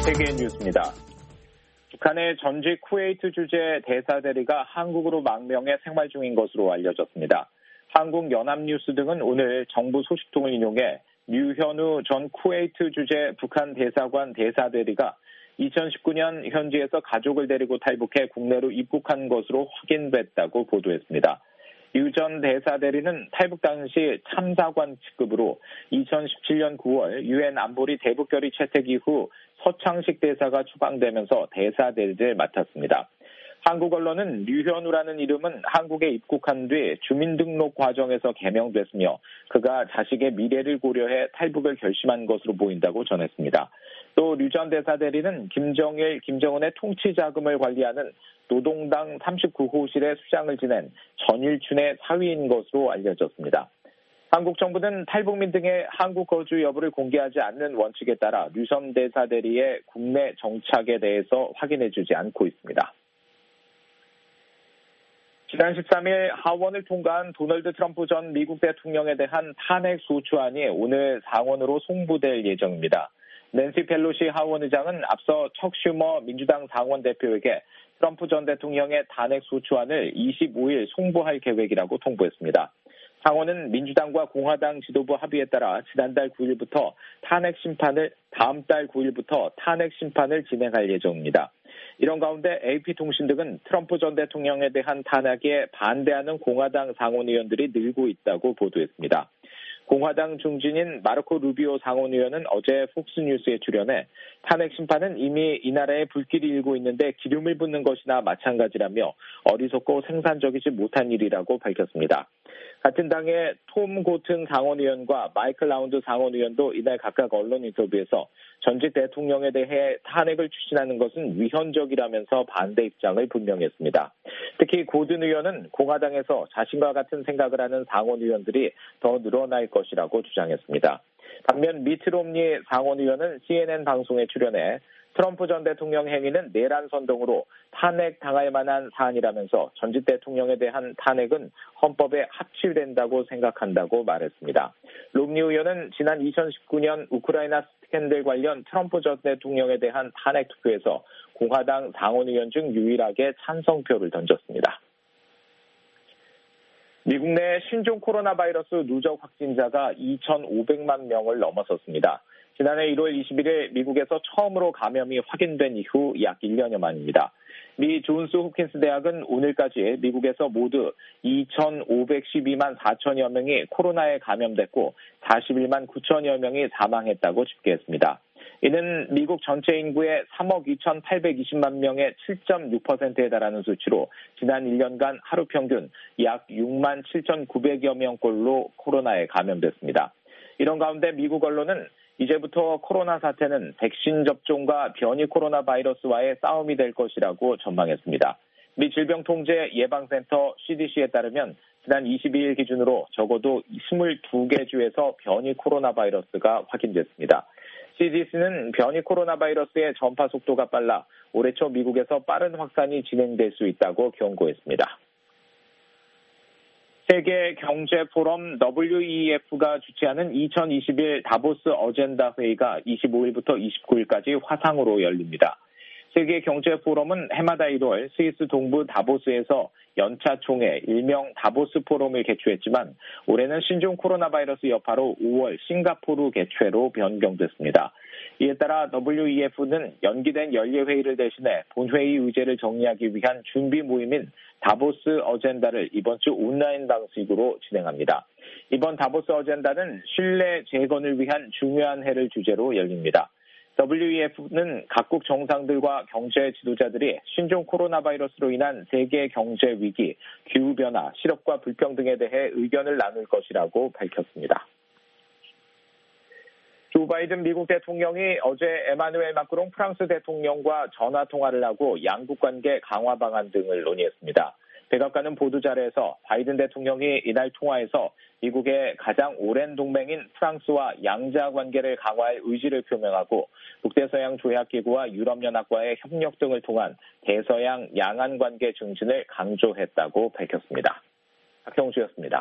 세계 뉴스입니다. 북한의 전직 쿠웨이트 주재 대사 대리가 한국으로 망명해 생활 중인 것으로 알려졌습니다. 한국연합뉴스 등은 오늘 정부 소식통을 인용해 류현우 전 쿠웨이트 주재 북한 대사관 대사 대리가 2019년 현지에서 가족을 데리고 탈북해 국내로 입국한 것으로 확인됐다고 보도했습니다. 류 전 대사 대리는 탈북 당시 참사관 직급으로 2017년 9월 유엔 안보리 대북결의 채택 이후 서창식 대사가 추방되면서 대사 대리를 맡았습니다. 한국 언론은 류현우라는 이름은 한국에 입국한 뒤 주민등록 과정에서 개명됐으며 그가 자식의 미래를 고려해 탈북을 결심한 것으로 보인다고 전했습니다. 또 류 전 대사 대리는 김정일, 김정은의 통치 자금을 관리하는 노동당 39호실의 수장을 지낸 전일춘의 사위인 것으로 알려졌습니다. 한국 정부는 탈북민 등의 한국 거주 여부를 공개하지 않는 원칙에 따라 류 전 대사 대리의 국내 정착에 대해서 확인해주지 않고 있습니다. 지난 13일 하원을 통과한 도널드 트럼프 전 미국 대통령에 대한 탄핵 소추안이 오늘 상원으로 송부될 예정입니다. 낸시 펠로시 하원 의장은 앞서 척 슈머 민주당 상원 대표에게 트럼프 전 대통령의 탄핵 소추안을 25일 송부할 계획이라고 통보했습니다. 상원은 민주당과 공화당 지도부 합의에 따라 지난달 9일부터 다음 달 9일부터 탄핵 심판을 진행할 예정입니다. 이런 가운데 AP통신 등은 트럼프 전 대통령에 대한 탄핵에 반대하는 공화당 상원의원들이 늘고 있다고 보도했습니다. 공화당 중진인 마르코 루비오 상원의원은 어제 폭스뉴스에 출연해 탄핵 심판은 이미 이 나라에 불길이 일고 있는데 기름을 붓는 것이나 마찬가지라며 어리석고 생산적이지 못한 일이라고 밝혔습니다. 같은 당의 톰 고튼 상원의원과 마이클 라운드 상원의원도 이날 각각 언론 인터뷰에서 전직 대통령에 대해 탄핵을 추진하는 것은 위헌적이라면서 반대 입장을 분명했습니다. 특히 고든 의원은 공화당에서 자신과 같은 생각을 하는 상원의원들이 더 늘어날 것이라고 주장했습니다. 반면 미트 롬니 상원의원은 CNN 방송에 출연해 트럼프 전 대통령 행위는 내란 선동으로 탄핵 당할 만한 사안이라면서 전직 대통령에 대한 탄핵은 헌법에 합칠된다고 생각한다고 말했습니다. 롬니 의원은 지난 2019년 우크라이나 스캔들 관련 트럼프 전 대통령에 대한 탄핵 투표에서 공화당 상원의원 중 유일하게 찬성표를 던졌습니다. 미국 내 신종 코로나 바이러스 누적 확진자가 2,500만 명을 넘어섰습니다. 지난해 1월 21일 미국에서 처음으로 감염이 확인된 이후 약 1년여 만입니다. 미 존스 홉킨스 대학은 오늘까지 미국에서 모두 2,512만 4천여 명이 코로나에 감염됐고 41만 9천여 명이 사망했다고 집계했습니다. 이는 미국 전체 인구의 3억 2,820만 명의 7.6%에 달하는 수치로 지난 1년간 하루 평균 약 6만 7,900여 명꼴로 코로나에 감염됐습니다. 이런 가운데 미국 언론은 이제부터 코로나 사태는 백신 접종과 변이 코로나 바이러스와의 싸움이 될 것이라고 전망했습니다. 미 질병통제예방센터 CDC에 따르면 지난 22일 기준으로 적어도 22개 주에서 변이 코로나 바이러스가 확인됐습니다. CDC는 변이 코로나 바이러스의 전파 속도가 빨라 올해 초 미국에서 빠른 확산이 진행될 수 있다고 경고했습니다. 세계 경제 포럼 WEF가 주최하는 2021 다보스 어젠다 회의가 25일부터 29일까지 화상으로 열립니다. 세계 경제 포럼은 해마다 1월 스위스 동부 다보스에서 연차 총회 일명 다보스 포럼을 개최했지만 올해는 신종 코로나 바이러스 여파로 5월 싱가포르 개최로 변경됐습니다. 이에 따라 WEF는 연기된 연례회의를 대신해 본회의 의제를 정리하기 위한 준비 모임인 다보스 어젠다를 이번 주 온라인 방식으로 진행합니다. 이번 다보스 어젠다는 신뢰 재건을 위한 중요한 해를 주제로 열립니다. WEF는 각국 정상들과 경제 지도자들이 신종 코로나 바이러스로 인한 세계 경제 위기, 기후변화, 실업과 불평등에 대해 의견을 나눌 것이라고 밝혔습니다. 조 바이든 미국 대통령이 어제 에마누엘 마크롱 프랑스 대통령과 전화 통화를 하고 양국 관계 강화 방안 등을 논의했습니다. 백악관은 보도자료에서 바이든 대통령이 이날 통화에서 미국의 가장 오랜 동맹인 프랑스와 양자 관계를 강화할 의지를 표명하고 북대서양 조약기구와 유럽연합과의 협력 등을 통한 대서양 양안 관계 증진을 강조했다고 밝혔습니다. 박형주였습니다.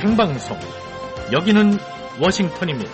생방송. 여기는 워싱턴입니다.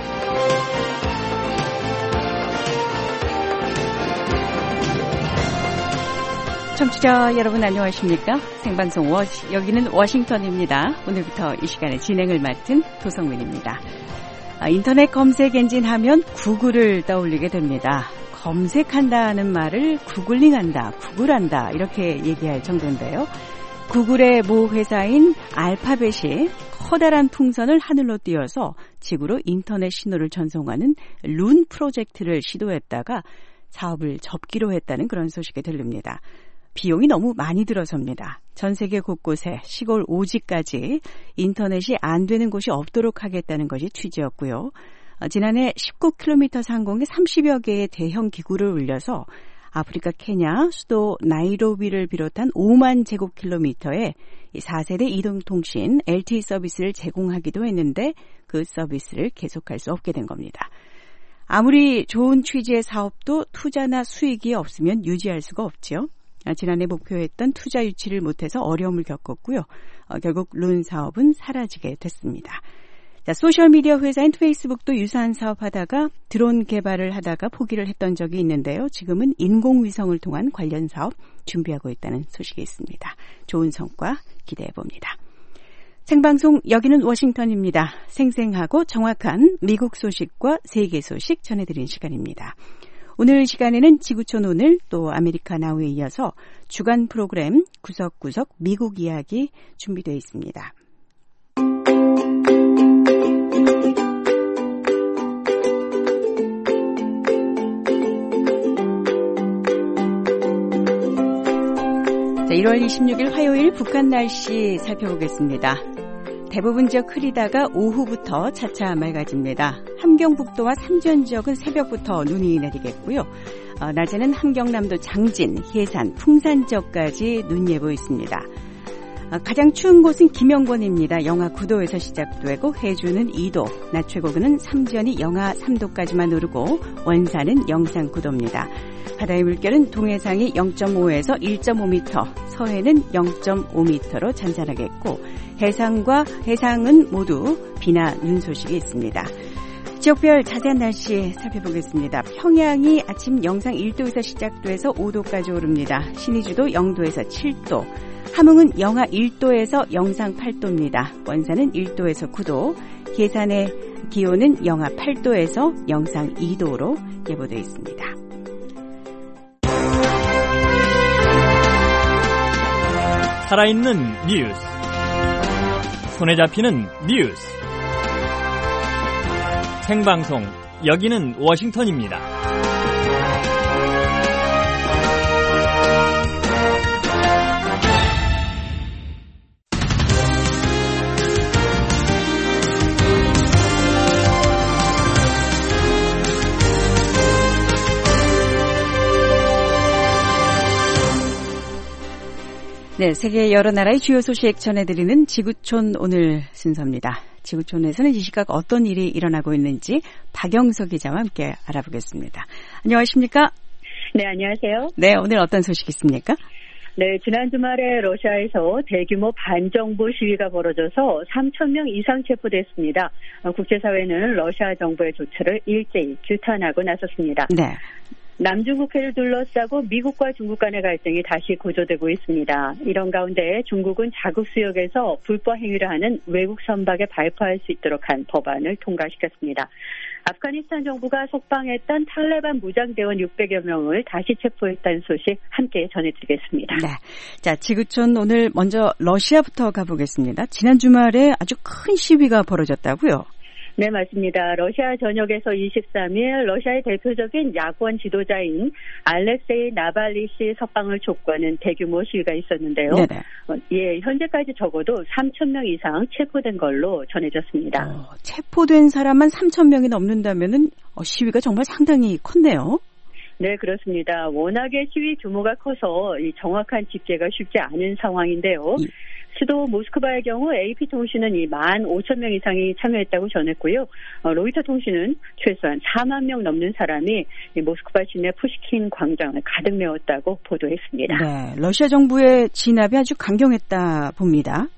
청취자 여러분 안녕하십니까? 생방송 여기는 워싱턴입니다. 오늘부터 이 시간에 진행을 맡은 도성민입니다. 인터넷 검색 엔진 하면 구글을 떠올리게 됩니다. 검색한다는 말을 구글링한다, 구글한다 이렇게 얘기할 정도인데요. 구글의 모 회사인 알파벳이 커다란 풍선을 하늘로 띄워서 지구로 인터넷 신호를 전송하는 룬 프로젝트를 시도했다가 사업을 접기로 했다는 그런 소식이 들립니다. 비용이 너무 많이 들어섭니다. 전 세계 곳곳에 시골 오지까지 인터넷이 안 되는 곳이 없도록 하겠다는 것이 취지였고요. 지난해 19km 상공에 30여 개의 대형 기구를 올려서 아프리카 케냐 수도 나이로비를 비롯한 5만 제곱킬로미터의 4세대 이동통신 LTE 서비스를 제공하기도 했는데 그 서비스를 계속할 수 없게 된 겁니다. 아무리 좋은 취지의 사업도 투자나 수익이 없으면 유지할 수가 없죠. 지난해 목표했던 투자 유치를 못해서 어려움을 겪었고요. 결국 룬 사업은 사라지게 됐습니다. 소셜미디어 회사인 페이스북도 유사한 사업하다가 드론 개발을 하다가 포기를 했던 적이 있는데요. 지금은 인공위성을 통한 관련 사업 준비하고 있다는 소식이 있습니다. 좋은 성과 기대해봅니다. 생방송 여기는 워싱턴입니다. 생생하고 정확한 미국 소식과 세계 소식 전해드리는 시간입니다. 오늘 시간에는 지구촌 오늘 또 아메리카 나우에 이어서 주간 프로그램 구석구석 미국 이야기 준비되어 있습니다. 자, 1월 26일 화요일 북한 날씨 살펴보겠습니다. 대부분 지역 흐리다가 오후부터 차차 맑아집니다. 함경북도와 삼전 지역은 새벽부터 눈이 내리겠고요. 낮에는 함경남도 장진, 해산, 풍산 지역까지 눈 예보 있습니다. 가장 추운 곳은 김영권입니다. 영하 9도에서 시작되고 해주는 2도, 낮 최고는 삼전이 영하 3도까지만 오르고 원산은 영상 9도입니다. 바다의 물결은 동해상이 0.5에서 1.5m, 서해는 0.5m로 잔잔하겠고 해상은 모두 비나 눈 소식이 있습니다. 지역별 자세한 날씨 살펴보겠습니다. 평양이 아침 영상 1도에서 시작돼서 5도까지 오릅니다. 신의주도 0도에서 7도, 함흥은 영하 1도에서 영상 8도입니다. 원산은 1도에서 9도, 계산의 기온은 영하 8도에서 영상 2도로 예보되어 있습니다. 살아있는 뉴스, 손에 잡히는 뉴스, 생방송 여기는 워싱턴입니다. 네, 세계 여러 나라의 주요 소식 전해드리는 지구촌 오늘 순서입니다. 지구촌에서는 이 시각 어떤 일이 일어나고 있는지 박영석 기자와 함께 알아보겠습니다. 안녕하십니까? 네, 안녕하세요. 네, 오늘 어떤 소식 있습니까? 네, 지난 주말에 러시아에서 대규모 반정부 시위가 벌어져서 3,000명 이상 체포됐습니다. 국제사회는 러시아 정부의 조처를 일제히 규탄하고 나섰습니다. 네. 남중국해를 둘러싸고 미국과 중국 간의 갈등이 다시 고조되고 있습니다. 이런 가운데 중국은 자국 수역에서 불법 행위를 하는 외국 선박에 발포할 수 있도록 한 법안을 통과시켰습니다. 아프가니스탄 정부가 석방했던 탈레반 무장대원 600여 명을 다시 체포했다는 소식 함께 전해드리겠습니다. 네, 자 지구촌 오늘 먼저 러시아부터 가보겠습니다. 지난 주말에 아주 큰 시위가 벌어졌다고요? 네, 맞습니다. 러시아 전역에서 23일 러시아의 대표적인 야권 지도자인 알렉세이 나발리 씨 석방을 촉구하는 대규모 시위가 있었는데요. 네네. 예, 현재까지 적어도 3,000명 이상 체포된 걸로 전해졌습니다. 체포된 사람만 3,000명이 넘는다면은 시위가 정말 상당히 컸네요. 네, 그렇습니다. 워낙에 시위 규모가 커서 이 정확한 집계가 쉽지 않은 상황인데요. 수도 모스크바의 경우 AP통신은 15,000명 이상이 참여했다고 전했고요. 로이터 통신은 최소한 4만 명 넘는 사람이 모스크바 시내 푸시킨 광장을 가득 메웠다고 보도했습니다. 네, 러시아 정부의 진압이 아주 강경했다 봅니다.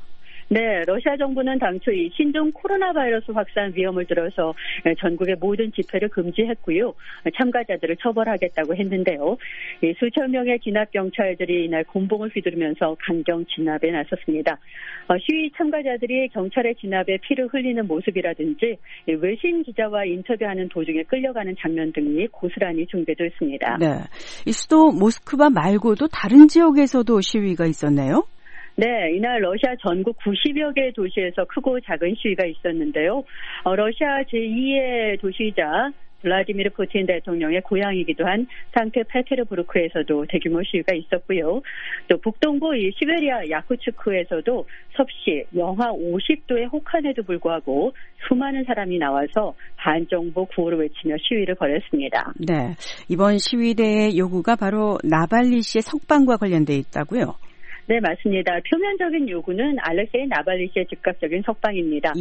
네, 러시아 정부는 당초 이 신종 코로나 바이러스 확산 위험을 들어서 전국의 모든 집회를 금지했고요. 참가자들을 처벌하겠다고 했는데요. 수천 명의 진압 경찰들이 이날 곤봉을 휘두르면서 강경 진압에 나섰습니다. 시위 참가자들이 경찰의 진압에 피를 흘리는 모습이라든지 외신 기자와 인터뷰하는 도중에 끌려가는 장면 등이 고스란히 중계됐습니다. 네, 이 수도 모스크바 말고도 다른 지역에서도 시위가 있었네요. 네, 이날 러시아 전국 90여 개 도시에서 크고 작은 시위가 있었는데요. 러시아 제2의 도시이자 블라디미르 푸틴 대통령의 고향이기도 한 상트페테르부르크에서도 대규모 시위가 있었고요. 또 북동부 시베리아 야쿠츠크에서도 섭씨 영하 50도의 혹한에도 불구하고 수많은 사람이 나와서 반정부 구호를 외치며 시위를 벌였습니다. 네, 이번 시위대의 요구가 바로 나발리 씨의 석방과 관련돼 있다고요? 네, 맞습니다. 표면적인 요구는 알렉세이 나발리 씨의 즉각적인 석방입니다.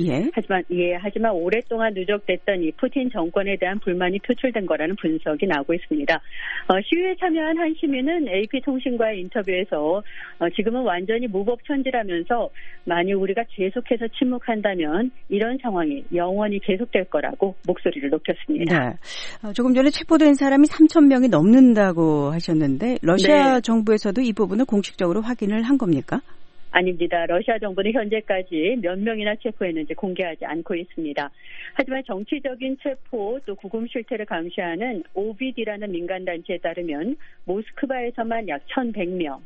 하지만 오랫동안 누적됐던 이 푸틴 정권에 대한 불만이 표출된 거라는 분석이 나오고 있습니다. 시위에 참여한 한 시민은 AP통신과의 인터뷰에서 지금은 완전히 무법천지라면서 만약 우리가 계속해서 침묵한다면 이런 상황이 영원히 계속될 거라고 목소리를 높였습니다. 네. 조금 전에 체포된 사람이 3,000명이 넘는다고 하셨는데 러시아 정부에서도 이 부분을 공식적으로 확인을 한 겁니까? 아닙니다. 러시아 정부는 현재까지 몇 명이나 체포했는지 공개하지 않고 있습니다. 하지만 정치적인 체포 또 구금 실태를 감시하는 OVD라는 민간단체에 따르면 모스크바에서만 약 1,100명,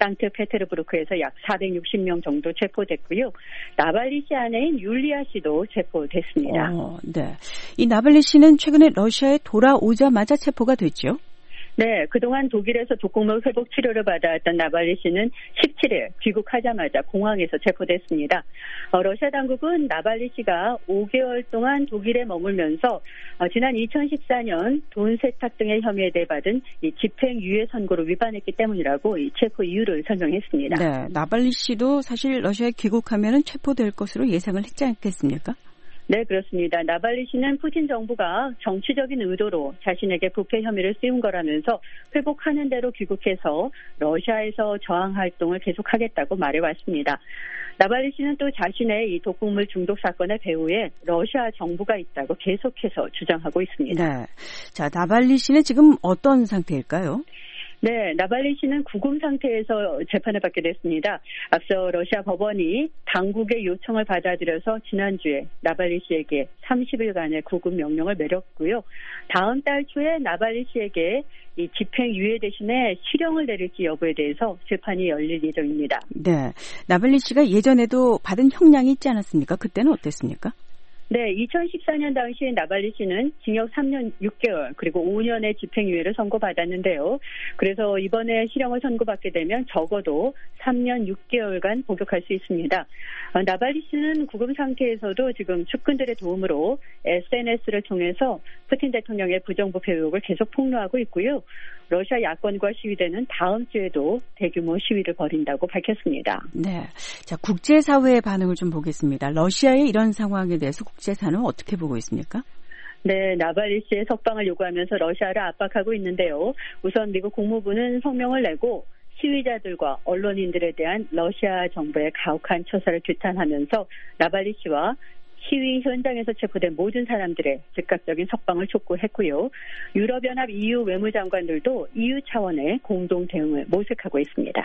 상트페테르부르크에서 약 460명 정도 체포됐고요. 나발리 씨 아내인 율리아 씨도 체포됐습니다. 네. 이 나발리 씨는 최근에 러시아에 돌아오자마자 체포가 됐죠? 네, 그동안 독일에서 독극물 회복 치료를 받아왔던 나발리 씨는 17일 귀국하자마자 공항에서 체포됐습니다. 러시아 당국은 나발리 씨가 5개월 동안 독일에 머물면서 지난 2014년 돈 세탁 등의 혐의에 대해 받은 이 집행유예 선고를 위반했기 때문이라고 이 체포 이유를 설명했습니다. 네, 나발리 씨도 사실 러시아에 귀국하면 체포될 것으로 예상을 했지 않겠습니까? 네, 그렇습니다. 나발리 씨는 푸틴 정부가 정치적인 의도로 자신에게 부패 혐의를 씌운 거라면서 회복하는 대로 귀국해서 러시아에서 저항 활동을 계속하겠다고 말해왔습니다. 나발리 씨는 또 자신의 이 독극물 중독 사건의 배후에 러시아 정부가 있다고 계속해서 주장하고 있습니다. 네, 자, 나발리 씨는 지금 어떤 상태일까요? 네, 나발리 씨는 구금 상태에서 재판을 받게 됐습니다. 앞서 러시아 법원이 당국의 요청을 받아들여서 지난주에 나발리 씨에게 30일간의 구금 명령을 내렸고요. 다음 달 초에 나발리 씨에게 이 집행유예 대신에 실형을 내릴지 여부에 대해서 재판이 열릴 예정입니다. 네, 나발리 씨가 예전에도 받은 형량이 있지 않았습니까? 그때는 어땠습니까? 네, 2014년 당시 나발리 씨는 징역 3년 6개월 그리고 5년의 집행유예를 선고받았는데요. 그래서 이번에 실형을 선고받게 되면 적어도 3년 6개월간 복역할 수 있습니다. 나발리 씨는 구금 상태에서도 지금 측근들의 도움으로 SNS를 통해서 푸틴 대통령의 부정부패 의혹을 계속 폭로하고 있고요. 러시아 야권과 시위대는 다음 주에도 대규모 시위를 벌인다고 밝혔습니다. 네, 자, 국제사회의 반응을 좀 보겠습니다. 러시아의 이런 상황에 대해서 국제사회는 어떻게 보고 있습니까? 네, 나발리 씨의 석방을 요구하면서 러시아를 압박하고 있는데요. 우선 미국 국무부는 성명을 내고 시위자들과 언론인들에 대한 러시아 정부의 가혹한 처사를 규탄하면서 나발리 씨와 시위 현장에서 체포된 모든 사람들의 즉각적인 석방을 촉구했고요. 유럽연합 EU 외무장관들도 EU 차원의 공동 대응을 모색하고 있습니다.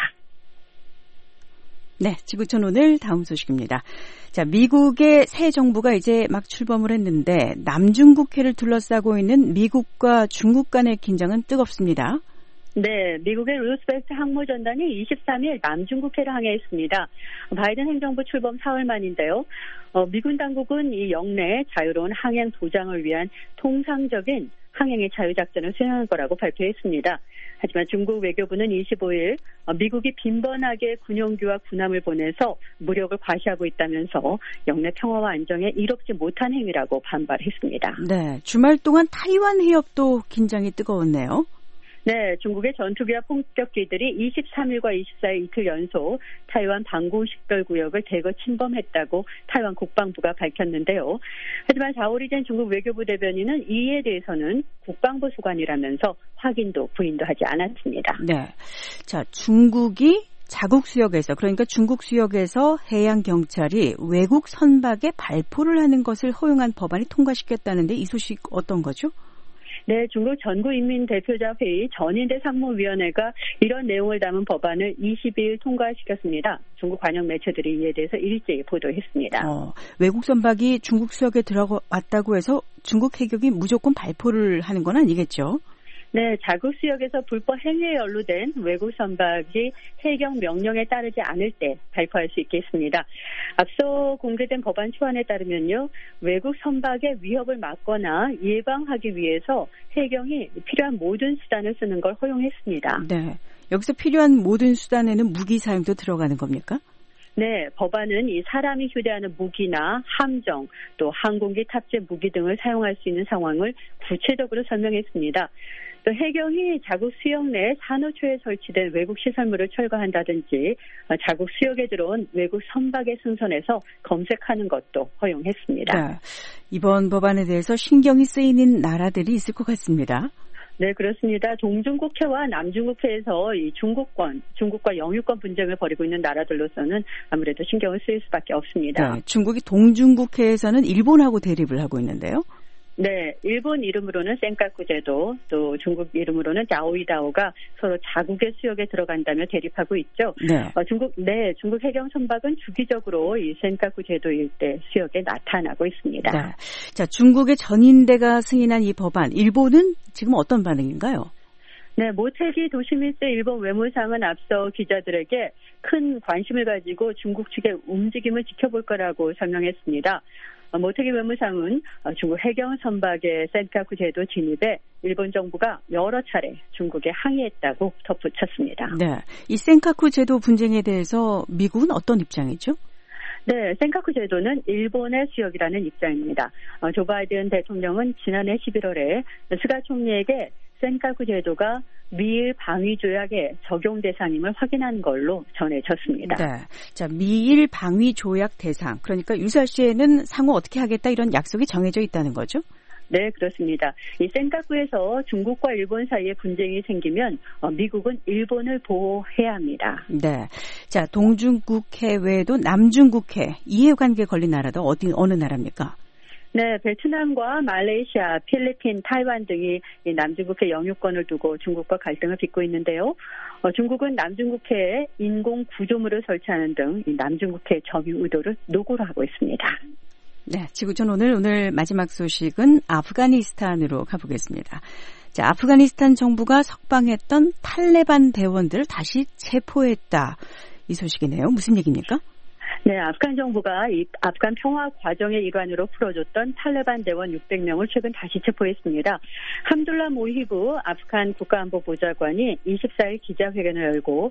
네, 지구촌 오늘 다음 소식입니다. 자, 미국의 새 정부가 이제 막 출범을 했는데 남중국해를 둘러싸고 있는 미국과 중국 간의 긴장은 뜨겁습니다. 네, 미국의 루스벨트 항모전단이 23일 남중국해를 항해했습니다. 바이든 행정부 출범 사흘 만인데요. 미군 당국은 이 영내 자유로운 항행 보장을 위한 통상적인 항행의 자유작전을 수행할 거라고 발표했습니다. 하지만 중국 외교부는 25일 미국이 빈번하게 군용기와 군함을 보내서 무력을 과시하고 있다면서 영내 평화와 안정에 이롭지 못한 행위라고 반발했습니다. 네, 주말 동안 타이완 해협도 긴장이 뜨거웠네요. 네, 중국의 전투기와 폭격기들이 23일과 24일 이틀 연속 타이완 방공식별구역을 대거 침범했다고 타이완 국방부가 밝혔는데요. 하지만 4월이 된 중국 외교부 대변인은 이에 대해서는 국방부 소관이라면서 확인도 부인도 하지 않았습니다. 네, 자, 중국이 자국 수역에서 그러니까 중국 수역에서 해양 경찰이 외국 선박에 발포를 하는 것을 허용한 법안이 통과시켰다는데 이 소식 어떤 거죠? 네, 중국 전국인민대표자회의 전인대 상무위원회가 이런 내용을 담은 법안을 22일 통과시켰습니다. 중국 관영 매체들이 이에 대해서 일제히 보도했습니다. 외국 선박이 중국 수역에 들어왔다고 해서 중국 해경이 무조건 발포를 하는 건 아니겠죠? 네, 자국 수역에서 불법 행위에 연루된 외국 선박이 해경 명령에 따르지 않을 때 발포할 수 있겠습니다. 앞서 공개된 법안 초안에 따르면요, 외국 선박의 위협을 막거나 예방하기 위해서 해경이 필요한 모든 수단을 쓰는 걸 허용했습니다. 네, 여기서 필요한 모든 수단에는 무기 사용도 들어가는 겁니까? 네, 법안은 이 사람이 휴대하는 무기나 함정, 또 항공기 탑재 무기 등을 사용할 수 있는 상황을 구체적으로 설명했습니다. 또 해경이 자국 수역 내 산호초에 설치된 외국 시설물을 철거한다든지 자국 수역에 들어온 외국 선박의 승선에서 검색하는 것도 허용했습니다. 네, 이번 법안에 대해서 신경이 쓰이는 나라들이 있을 것 같습니다. 네, 그렇습니다. 동중국해와 남중국해에서 이 중국과 영유권 분쟁을 벌이고 있는 나라들로서는 아무래도 신경을 쓰일 수밖에 없습니다. 네, 중국이 동중국해에서는 일본하고 대립을 하고 있는데요. 네, 일본 이름으로는 센카쿠 제도, 또 중국 이름으로는 자오이다오가 서로 자국의 수역에 들어간다며 대립하고 있죠. 네. 중국 해경 선박은 주기적으로 이 센카쿠 제도 일대 수역에 나타나고 있습니다. 네. 자, 중국의 전인대가 승인한 이 법안, 일본은 지금 어떤 반응인가요? 네, 모테기 도시미츠 일본 외무상은 앞서 기자들에게 큰 관심을 가지고 중국 측의 움직임을 지켜볼 거라고 설명했습니다. 모테기 외무상은 중국 해경 선박의 센카쿠 제도 진입에 일본 정부가 여러 차례 중국에 항의했다고 덧붙였습니다. 네, 이 센카쿠 제도 분쟁에 대해서 미국은 어떤 입장이죠? 네, 센카쿠 제도는 일본의 수역이라는 입장입니다. 조 바이든 대통령은 지난해 11월에 스가 총리에게 센카쿠 제도가 미일 방위 조약의 적용 대상임을 확인한 걸로 전해졌습니다. 네, 자, 미일 방위 조약 대상, 그러니까 유사 시에는 상호 어떻게 하겠다 이런 약속이 정해져 있다는 거죠? 네, 그렇습니다. 이 센카쿠에서 중국과 일본 사이에 분쟁이 생기면 미국은 일본을 보호해야 합니다. 네, 자, 동중국해 외에도 남중국해 이해관계 걸린 나라도 어느 나라입니까? 네, 베트남과 말레이시아, 필리핀, 타이완 등이 이 남중국해 영유권을 두고 중국과 갈등을 빚고 있는데요. 중국은 남중국해에 인공 구조물을 설치하는 등 이 남중국해 점유 의도를 노고로 하고 있습니다. 네, 지구촌 오늘 마지막 소식은 아프가니스탄으로 가보겠습니다. 자, 아프가니스탄 정부가 석방했던 탈레반 대원들을 다시 체포했다. 이 소식이네요. 무슨 얘기입니까? 네, 아프간 정부가 이 아프간 평화 과정의 일환으로 풀어줬던 탈레반 대원 600명을 최근 다시 체포했습니다. 함둘라 모히브 아프간 국가안보보좌관이 24일 기자회견을 열고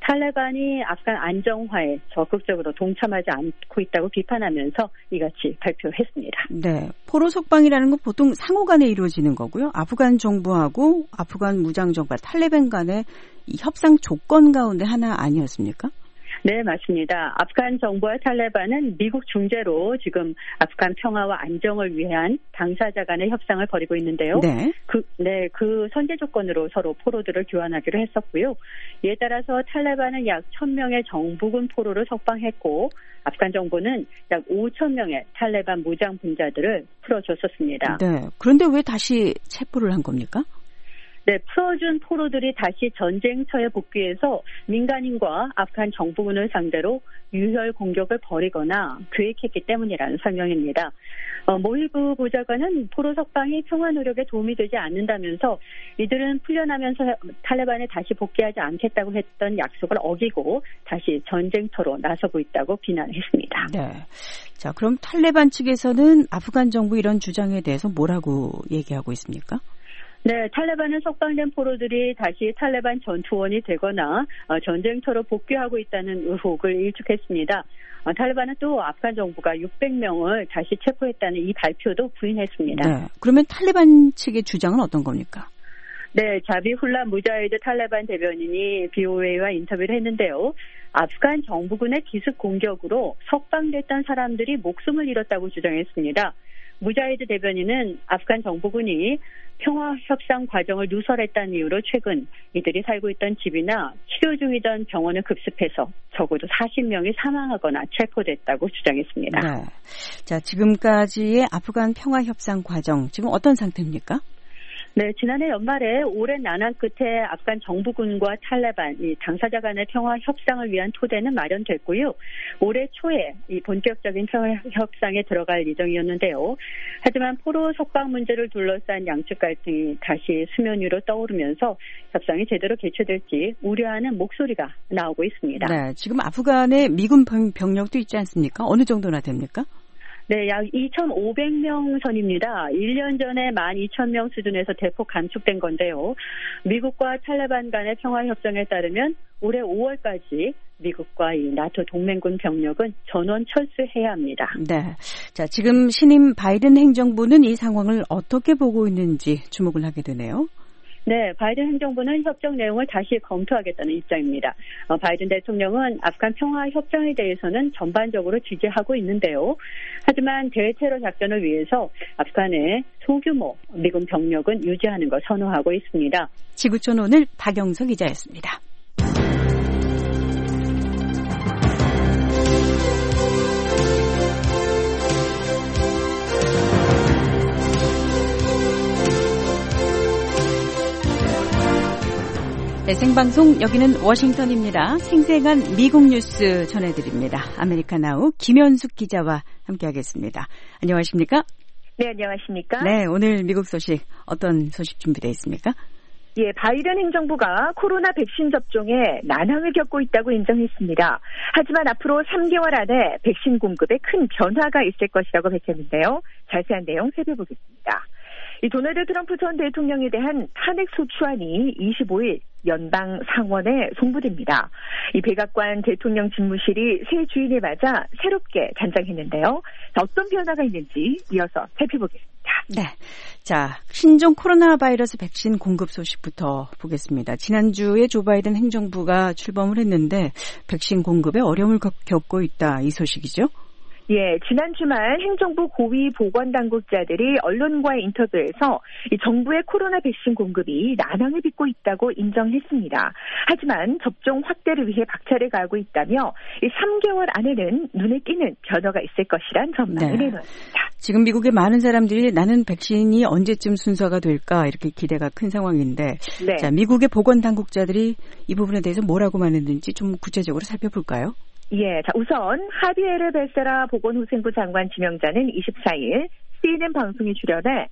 탈레반이 아프간 안정화에 적극적으로 동참하지 않고 있다고 비판하면서 이같이 발표했습니다. 네, 포로 석방이라는 건 보통 상호 간에 이루어지는 거고요. 아프간 정부하고 아프간 무장정파 탈레반 간의 이 협상 조건 가운데 하나 아니었습니까? 네, 맞습니다. 아프간 정부와 탈레반은 미국 중재로 지금 아프간 평화와 안정을 위한 당사자 간의 협상을 벌이고 있는데요. 네. 그 선제 조건으로 서로 포로들을 교환하기로 했었고요. 이에 따라서 탈레반은 약 1,000명의 정부군 포로를 석방했고 아프간 정부는 약 5,000명의 탈레반 무장 분자들을 풀어줬었습니다. 네. 그런데 왜 다시 체포를 한 겁니까? 네, 풀어준 포로들이 다시 전쟁터에 복귀해서 민간인과 아프간 정부군을 상대로 유혈 공격을 벌이거나 계획했기 때문이라는 설명입니다. 모히브 보좌관은 포로 석방이 평화 노력에 도움이 되지 않는다면서 이들은 풀려나면서 탈레반에 다시 복귀하지 않겠다고 했던 약속을 어기고 다시 전쟁터로 나서고 있다고 비난했습니다. 네. 자, 그럼 탈레반 측에서는 아프간 정부 이런 주장에 대해서 뭐라고 얘기하고 있습니까? 네, 탈레반은 석방된 포로들이 다시 탈레반 전투원이 되거나 전쟁터로 복귀하고 있다는 의혹을 일축했습니다. 탈레반은 또 아프간 정부가 600명을 다시 체포했다는 이 발표도 부인했습니다. 네, 그러면 탈레반 측의 주장은 어떤 겁니까? 네, 자비훌라 무자히드 탈레반 대변인이 BOA와 인터뷰를 했는데요. 아프간 정부군의 기습 공격으로 석방됐던 사람들이 목숨을 잃었다고 주장했습니다. 무자히드 대변인은 아프간 정부군이 평화협상 과정을 누설했다는 이유로 최근 이들이 살고 있던 집이나 치료 중이던 병원을 급습해서 적어도 40명이 사망하거나 체포됐다고 주장했습니다. 네. 자, 지금까지의 아프간 평화협상 과정, 지금 어떤 상태입니까? 네, 지난해 연말에 오랜 난항 끝에 아프간 정부군과 탈레반, 이 당사자 간의 평화 협상을 위한 토대는 마련됐고요. 올해 초에 이 본격적인 평화 협상에 들어갈 예정이었는데요. 하지만 포로 석방 문제를 둘러싼 양측 갈등이 다시 수면 위로 떠오르면서 협상이 제대로 개최될지 우려하는 목소리가 나오고 있습니다. 네, 지금 아프간에 미군 병력도 있지 않습니까? 어느 정도나 됩니까? 네, 약 2,500명 선입니다. 1년 전에 12,000명 수준에서 대폭 감축된 건데요. 미국과 탈레반 간의 평화협정에 따르면 올해 5월까지 미국과 이 나토 동맹군 병력은 전원 철수해야 합니다. 네, 자, 지금 신임 바이든 행정부는 이 상황을 어떻게 보고 있는지 주목을 하게 되네요. 네, 바이든 행정부는 협정 내용을 다시 검토하겠다는 입장입니다. 바이든 대통령은 아프간 평화 협정에 대해서는 전반적으로 지지하고 있는데요. 하지만 대테러 작전을 위해서 아프간의 소규모 미군 병력은 유지하는 걸 선호하고 있습니다. 지구촌 오늘 박영석 기자였습니다. 네, 생방송 여기는 워싱턴입니다. 생생한 미국 뉴스 전해드립니다. 아메리카나우 김현숙 기자와 함께하겠습니다. 안녕하십니까? 네, 안녕하십니까? 네, 오늘 미국 소식 어떤 소식 준비되어 있습니까? 예, 바이든 행정부가 코로나 백신 접종에 난항을 겪고 있다고 인정했습니다. 하지만 앞으로 3개월 안에 백신 공급에 큰 변화가 있을 것이라고 밝혔는데요. 자세한 내용 살펴보겠습니다. 이 도널드 트럼프 전 대통령에 대한 탄핵 소추안이 25일 연방 상원에 송부됩니다. 이 백악관 대통령 집무실이 새 주인을 맞아 새롭게 단장했는데요. 자, 어떤 변화가 있는지 이어서 살펴보겠습니다. 네, 자, 신종 코로나 바이러스 백신 공급 소식부터 보겠습니다. 지난주에 조 바이든 행정부가 출범을 했는데 백신 공급에 어려움을 겪고 있다, 이 소식이죠? 예, 지난 주말 행정부 고위 보건당국자들이 언론과의 인터뷰에서 이 정부의 코로나 백신 공급이 난항을 빚고 있다고 인정했습니다. 하지만 접종 확대를 위해 박차를 가하고 있다며 이 3개월 안에는 눈에 띄는 변화가 있을 것이란 전망을 내놓았습니다. 지금 미국의 많은 사람들이 나는 백신이 언제쯤 순서가 될까 이렇게 기대가 큰 상황인데, 네. 자, 미국의 보건당국자들이 이 부분에 대해서 뭐라고 말했는지 좀 구체적으로 살펴볼까요? 예, 자, 우선 하비에르 베세라 보건후생부 장관 지명자는 24일 CNN 방송에 출연해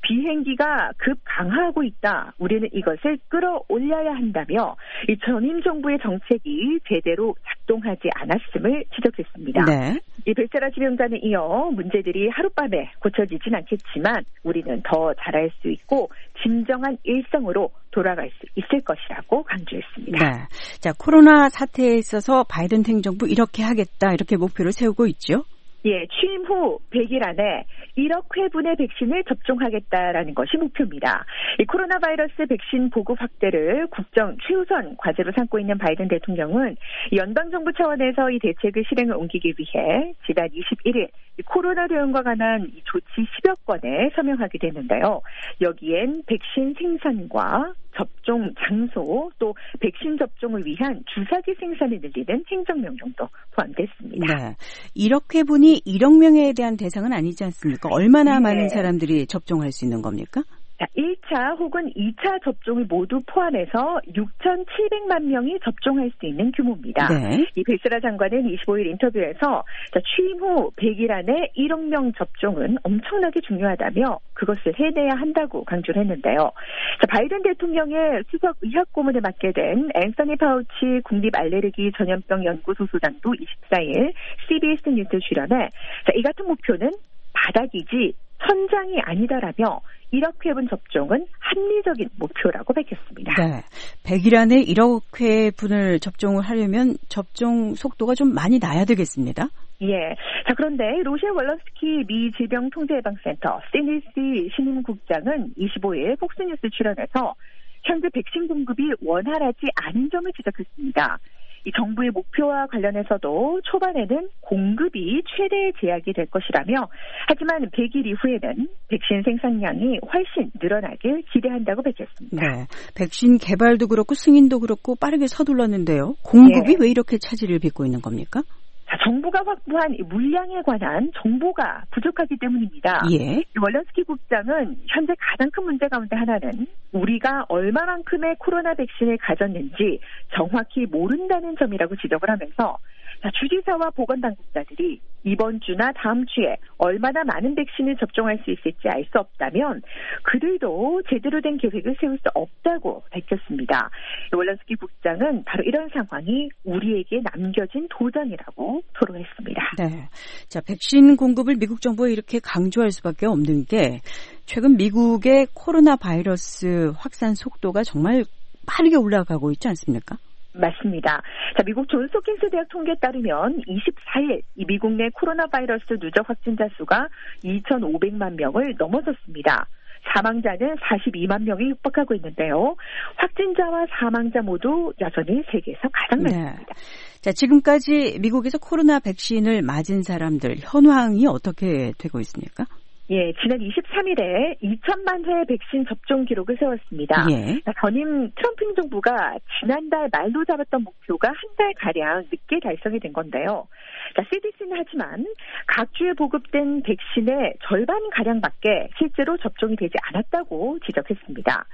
비행기가 급 강화하고 있다. 우리는 이것을 끌어올려야 한다며 이 전임 정부의 정책이 제대로 작동하지 않았음을 지적했습니다. 네. 이 베세라 지명자는 이어 문제들이 하룻밤에 고쳐지진 않겠지만 우리는 더 잘할 수 있고 진정한 일상으로 돌아갈 수 있을 것이라고 강조했습니다. 네. 자, 코로나 사태에 있어서 바이든 행정부 이렇게 하겠다, 이렇게 목표를 세우고 있죠? 예, 취임 후 100일 안에 1억 회분의 백신을 접종하겠다라는 것이 목표입니다. 이 코로나 바이러스 백신 보급 확대를 국정 최우선 과제로 삼고 있는 바이든 대통령은 연방정부 차원에서 이 대책을 실행을 옮기기 위해 지난 21일 코로나 대응과 관한 조치 10여 건에 서명하게 됐는데요. 여기엔 백신 생산과 접종 장소 또 백신 접종을 위한 주사기 생산을 늘리는 행정명령도 포함됐습니다. 네. 1억 회분이 1억 명에 대한 대상은 아니지 않습니까? 얼마나 많은 사람들이 접종할 수 있는 겁니까? 자, 1차 혹은 2차 접종을 모두 포함해서 6,700만 명이 접종할 수 있는 규모입니다. 네. 이 베세라 장관은 25일 인터뷰에서 취임 후 100일 안에 1억 명 접종은 엄청나게 중요하다며 그것을 해내야 한다고 강조를 했는데요. 자, 바이든 대통령의 수석 의학 고문을 맡게 된 앤서니 파우치 국립알레르기 전염병 연구소 소장도 24일 CBS 뉴스 출연해 이 같은 목표는 바닥이지 천장이 아니다라며 1억 회분 접종은 합리적인 목표라고 밝혔습니다. 네, 100일 안에 1억 회분을 접종을 하려면 접종 속도가 좀 많이 나야 되겠습니다. 예. 자, 그런데 로셸 월런스키 미 질병통제예방센터 CDC 신임국장은 25일 폭스뉴스 출연해서 현재 백신 공급이 원활하지 않은 점을 지적했습니다. 이 정부의 목표와 관련해서도 초반에는 공급이 최대 제약이 될 것이라며 하지만 100일 이후에는 백신 생산량이 훨씬 늘어나길 기대한다고 밝혔습니다. 네, 백신 개발도 그렇고 승인도 그렇고 빠르게 서둘렀는데요. 공급이 왜 이렇게 차질을 빚고 있는 겁니까? 정부가 확보한 물량에 관한 정보가 부족하기 때문입니다. 예. 월런스키 국장은 현재 가장 큰 문제 가운데 하나는 우리가 얼마만큼의 코로나 백신을 가졌는지 정확히 모른다는 점이라고 지적을 하면서 주지사와 보건당국자들이 이번 주나 다음 주에 얼마나 많은 백신을 접종할 수 있을지 알 수 없다면 그들도 제대로 된 계획을 세울 수 없다고 밝혔습니다. 월런스키 국장은 바로 이런 상황이 우리에게 남겨진 도전이라고 토로했습니다. 네, 자, 백신 공급을 미국 정부가 이렇게 강조할 수밖에 없는 게 최근 미국의 코로나 바이러스 확산 속도가 정말 빠르게 올라가고 있지 않습니까? 맞습니다. 자, 미국 존스 홉킨스 대학 통계에 따르면 24일 이 미국 내 코로나 바이러스 누적 확진자 수가 2,500만 명을 넘어섰습니다. 사망자는 42만 명이 육박하고 있는데요. 확진자와 사망자 모두 여전히 세계에서 가장 많습니다. 네. 자, 지금까지 미국에서 코로나 백신을 맞은 사람들 현황이 어떻게 되고 있습니까? 예, 지난 23일에 2천만 회 백신 접종 기록을 세웠습니다. 예. 전임 트럼프 정부가 지난달 말로 잡았던 목표가 한 달가량 늦게 달성이 된 건데요. CDC는 하지만 각 주에 보급된 백신의 절반가량밖에 실제로 접종이 되지 않았다고 지적했습니다.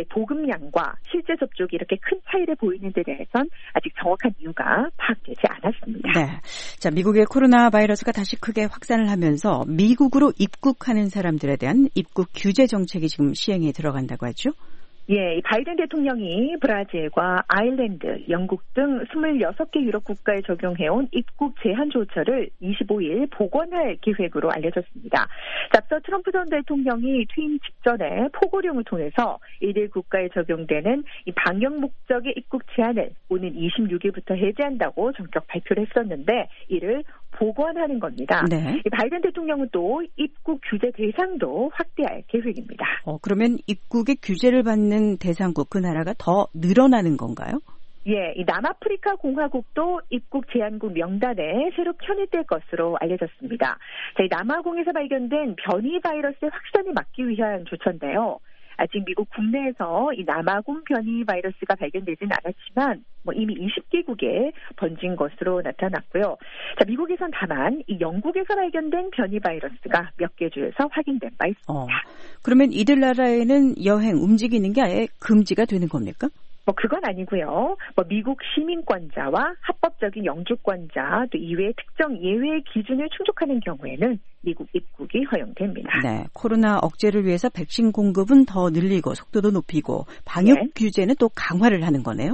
보급량과 실제 접촉이 이렇게 큰 차이를 보이는 데 대해선 아직 정확한 이유가 파악되지 않았습니다. 네. 자, 미국의 코로나 바이러스가 다시 크게 확산을 하면서 미국으로 입국하는 사람들에 대한 입국 규제 정책이 지금 시행에 들어간다고 하죠? 예, 바이든 대통령이 브라질과 아일랜드, 영국 등 26개 유럽 국가에 적용해온 입국 제한 조처를 25일 복원할 계획으로 알려졌습니다. 앞서 트럼프 전 대통령이 퇴임 직전에 포고령을 통해서 이들 국가에 적용되는 이 방역 목적의 입국 제한을 오는 26일부터 해제한다고 전격 발표를 했었는데 이를 복원하는 겁니다. 네. 바이든 대통령은 또 입국 규제 대상도 확대할 계획입니다. 그러면 입국의 규제를 받는 대상국, 그 나라가 더 늘어나는 건가요? 예, 이 남아프리카 공화국도 입국 제한국 명단에 새로 편입될 것으로 알려졌습니다. 자, 이 남아공에서 발견된 변이 바이러스의 확산을 막기 위한 조처인데요. 아직 미국 국내에서 이 남아공 변이 바이러스가 발견되지는 않았지만 이미 20개국에 번진 것으로 나타났고요. 자, 미국에선 다만 이 영국에서 발견된 변이 바이러스가 몇 개 주에서 확인된 바 있습니다. 그러면 이들 나라에는 여행, 움직이는 게 아예 금지가 되는 겁니까? 그건 아니고요. 미국 시민권자와 합법적인 영주권자 또 이외의 특정 예외 기준을 충족하는 경우에는 미국 입국이 허용됩니다. 네, 코로나 억제를 위해서 백신 공급은 더 늘리고 속도도 높이고 방역 규제는 또 강화를 하는 거네요.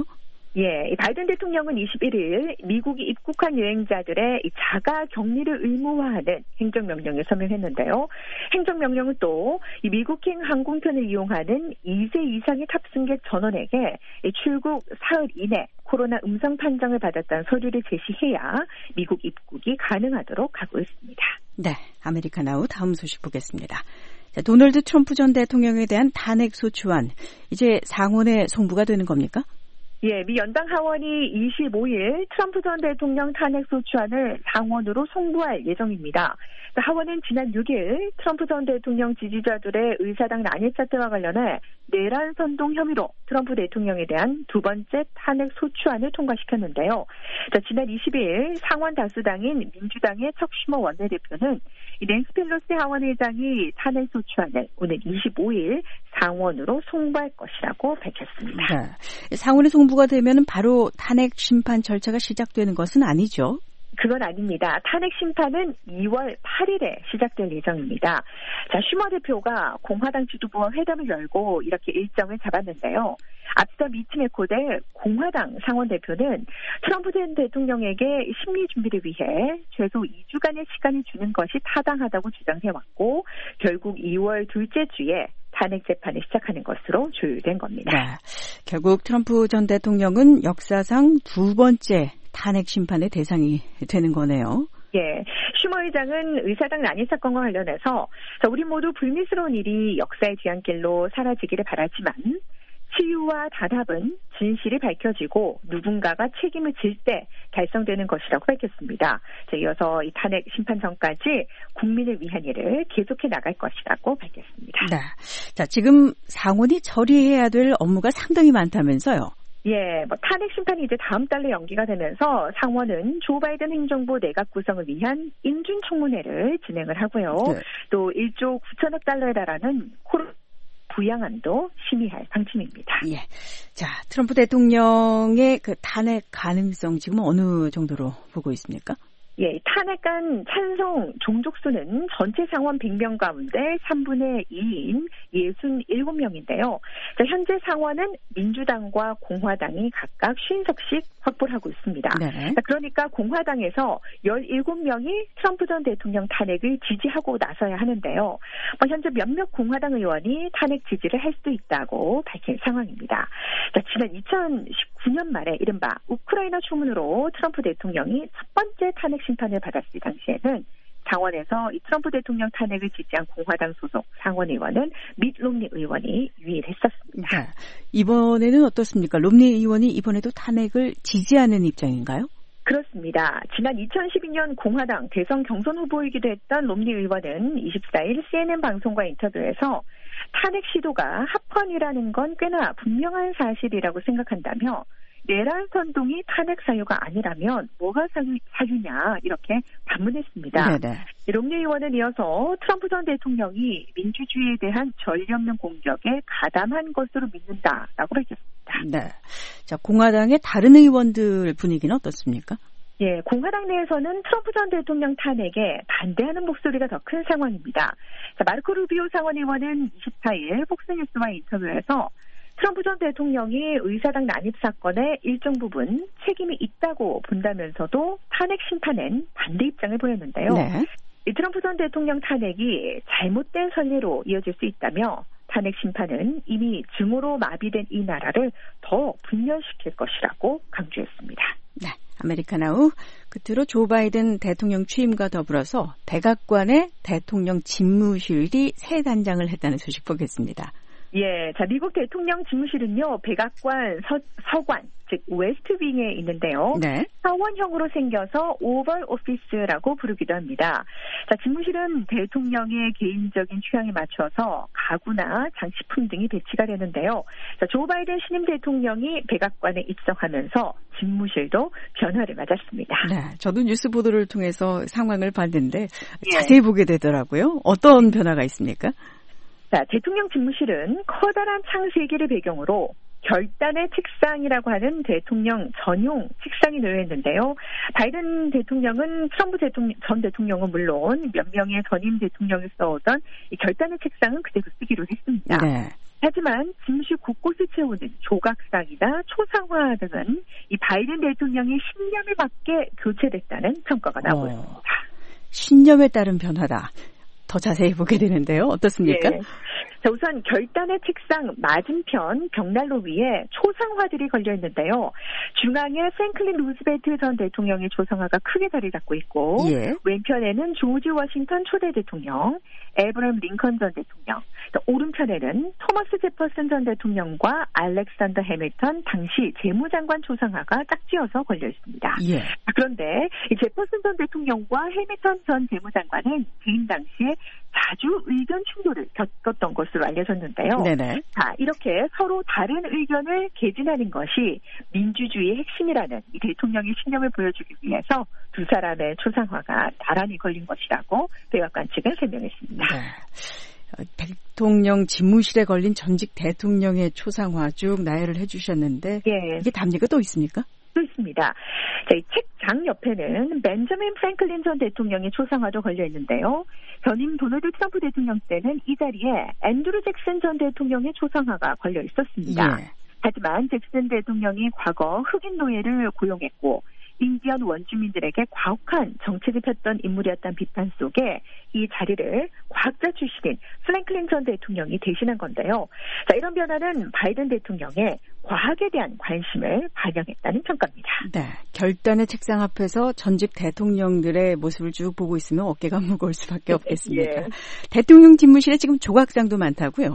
예, 바이든 대통령은 21일 미국이 입국한 여행자들의 자가 격리를 의무화하는 행정명령을 서명했는데요. 행정명령은 또 이 미국행 항공편을 이용하는 2세 이상의 탑승객 전원에게 출국 사흘 이내 코로나 음성 판정을 받았다는 서류를 제시해야 미국 입국이 가능하도록 하고 있습니다. 네, 아메리카나우 다음 소식 보겠습니다. 자, 도널드 트럼프 전 대통령에 대한 탄핵 소추안 이제 상원에 송부가 되는 겁니까? 예, 미 연당 하원이 25일 트럼프 전 대통령 탄핵 소추안을 상원으로 송부할 예정입니다. 하원은 지난 6일 트럼프 전 대통령 지지자들의 의사당 난입 사태와 관련해 내란 선동 혐의로 트럼프 대통령에 대한 두 번째 탄핵 소추안을 통과시켰는데요. 지난 20일 상원 다수당인 민주당의 척 슈머 원내대표는 낸시 펠로시 하원의장이 탄핵 소추안을 오늘 25일 상원으로 송부할 것이라고 밝혔습니다. 네. 상원에 송부가 되면 바로 탄핵 심판 절차가 시작되는 것은 아니죠? 그건 아닙니다. 탄핵 심판은 2월 8일에 시작될 예정입니다. 자, 슈머 대표가 공화당 지도부와 회담을 열고 이렇게 일정을 잡았는데요. 앞서 미치 메코델 공화당 상원 대표는 트럼프 전 대통령에게 심리 준비를 위해 최소 2주간의 시간을 주는 것이 타당하다고 주장해왔고 결국 2월 둘째 주에 탄핵 재판을 시작하는 것으로 조율된 겁니다. 네. 결국 트럼프 전 대통령은 역사상 두 번째 탄핵 심판의 대상이 되는 거네요. 예, 슈머 의장은 의사당 난입 사건과 관련해서 우리 모두 불미스러운 일이 역사의 뒤안길로 사라지기를 바라지만 치유와 단합은 진실이 밝혀지고 누군가가 책임을 질 때 달성되는 것이라고 밝혔습니다. 이어서 이 탄핵 심판 전까지 국민을 위한 일을 계속해 나갈 것이라고 밝혔습니다. 네. 자, 지금 상원이 처리해야 될 업무가 상당히 많다면서요? 예, 탄핵 심판이 이제 다음 달로 연기가 되면서 상원은 조 바이든 행정부 내각 구성을 위한 인준청문회를 진행을 하고요. 네. 또 1조 9천억 달러에 달하는 코로나 부양안도 심의할 방침입니다. 예. 자, 트럼프 대통령의 그 탄핵 가능성 지금 어느 정도로 보고 있습니까? 예, 탄핵안 찬성 종족수는 전체 상원 100명 가운데 3분의 2인 67명인데요. 자, 현재 상원은 민주당과 공화당이 각각 50석씩 확보를 하고 있습니다. 네. 자, 그러니까 공화당에서 17명이 트럼프 전 대통령 탄핵을 지지하고 나서야 하는데요. 현재 몇몇 공화당 의원이 탄핵 지지를 할 수도 있다고 밝힌 상황입니다. 자, 지난 2019년 말에 이른바 우크라이나 추문으로 트럼프 대통령이 첫 번째 탄핵 심판을 받았을 당시에는 상원에서 이 트럼프 대통령 탄핵을 지지한 공화당 소속 상원 의원은 밋 롬니 의원이 유일했었습니다. 네. 이번에는 어떻습니까? 롬니 의원이 이번에도 탄핵을 지지하는 입장인가요? 그렇습니다. 지난 2012년 공화당 대선 경선 후보이기도 했던 롬니 의원은 24일 CNN 방송과 인터뷰에서 탄핵 시도가 합헌이라는 건 꽤나 분명한 사실이라고 생각한다며 내란 선동이 탄핵 사유가 아니라면 뭐가 사유냐 이렇게 반문했습니다. 네네. 롬니 의원은 이어서 트럼프 전 대통령이 민주주의에 대한 전례 없는 공격에 가담한 것으로 믿는다라고 밝혔습니다. 네. 자, 공화당의 다른 의원들 분위기는 어떻습니까? 예, 공화당 내에서는 트럼프 전 대통령 탄핵에 반대하는 목소리가 더 큰 상황입니다. 자, 마르코 루비오 상원 의원은 24일 폭스뉴스와 인터뷰에서 트럼프 전 대통령이 의사당 난입 사건의 일정 부분 책임이 있다고 본다면서도 탄핵 심판엔 반대 입장을 보였는데요. 네. 이 트럼프 전 대통령 탄핵이 잘못된 선례로 이어질 수 있다며 탄핵 심판은 이미 증오로 마비된 이 나라를 더 분열시킬 것이라고 강조했습니다. 네, 아메리카나우 끝으로 조 바이든 대통령 취임과 더불어서 백악관의 대통령 집무실이 새 단장을 했다는 소식 보겠습니다. 예, 자, 미국 대통령 집무실은요, 백악관 서관, 즉 웨스트윙에 있는데요. 네. 사원형으로 생겨서 오벌 오피스라고 부르기도 합니다. 자, 집무실은 대통령의 개인적인 취향에 맞춰서 가구나 장식품 등이 배치가 되는데요. 자, 조 바이든 신임 대통령이 백악관에 입성하면서 집무실도 변화를 맞았습니다. 네, 저도 뉴스 보도를 통해서 상황을 봤는데 자세히 보게 되더라고요. 어떤 변화가 있습니까? 자, 대통령 집무실은 커다란 창 3개를 배경으로 결단의 책상이라고 하는 대통령 전용 책상이 놓여 있는데요. 바이든 대통령은 트럼프 전 대통령은 물론 몇 명의 전임 대통령이 써오던 이 결단의 책상은 그대로 쓰기로 했습니다. 네. 하지만 집무실 곳곳을 채우는 조각상이나 초상화 등은 이 바이든 대통령의 신념에 맞게 교체됐다는 평가가 나오고 있습니다. 신념에 따른 변화다. 더 자세히 보게 되는데요. 어떻습니까? 네. 자, 우선 결단의 책상 맞은편 벽난로 위에 초상화들이 걸려 있는데요. 중앙에 프랭클린 루즈벨트 전 대통령의 초상화가 크게 자리 잡고 있고 예. 왼편에는 조지 워싱턴 초대 대통령, 에브라임 링컨 전 대통령, 오른편에는 토머스 제퍼슨 전 대통령과 알렉산더 해밀턴 당시 재무장관 초상화가 짝지어서 걸려 있습니다. 예. 그런데 이 제퍼슨 전 대통령과 해밀턴 전 재무장관은 개인 당시에 자주 의견 충돌을 겪었던 것으로 알려졌는데요. 네네. 자, 이렇게 서로 다른 의견을 개진하는 것이 민주주의의 핵심이라는 이 대통령의 신념을 보여주기 위해서 두 사람의 초상화가 나란히 걸린 것이라고 백악관 측은 설명했습니다. 네. 대통령 집무실에 걸린 전직 대통령의 초상화 쭉 나열을 해주셨는데 예. 이게 답니까? 또 있습니까? 또 있습니다. 자, 이 책장 옆에는 벤저민 프랭클린 전 대통령의 초상화도 걸려 있는데요. 전임 도널드 트럼프 대통령 때는 이 자리에 앤드루 잭슨 전 대통령의 초상화가 걸려 있었습니다. 예. 하지만 잭슨 대통령이 과거 흑인 노예를 고용했고 인디언 원주민들에게 과혹한 정책을 폈던 인물이었다는 비판 속에 이 자리를 과학자 출신인 프랭클린 전 대통령이 대신한 건데요. 자, 이런 변화는 바이든 대통령의 과학에 대한 관심을 반영했다는 평가입니다. 네, 결단의 책상 앞에서 전직 대통령들의 모습을 쭉 보고 있으면 어깨가 무거울 수밖에 없겠습니다. 예. 대통령 집무실에 지금 조각상도 많다고요?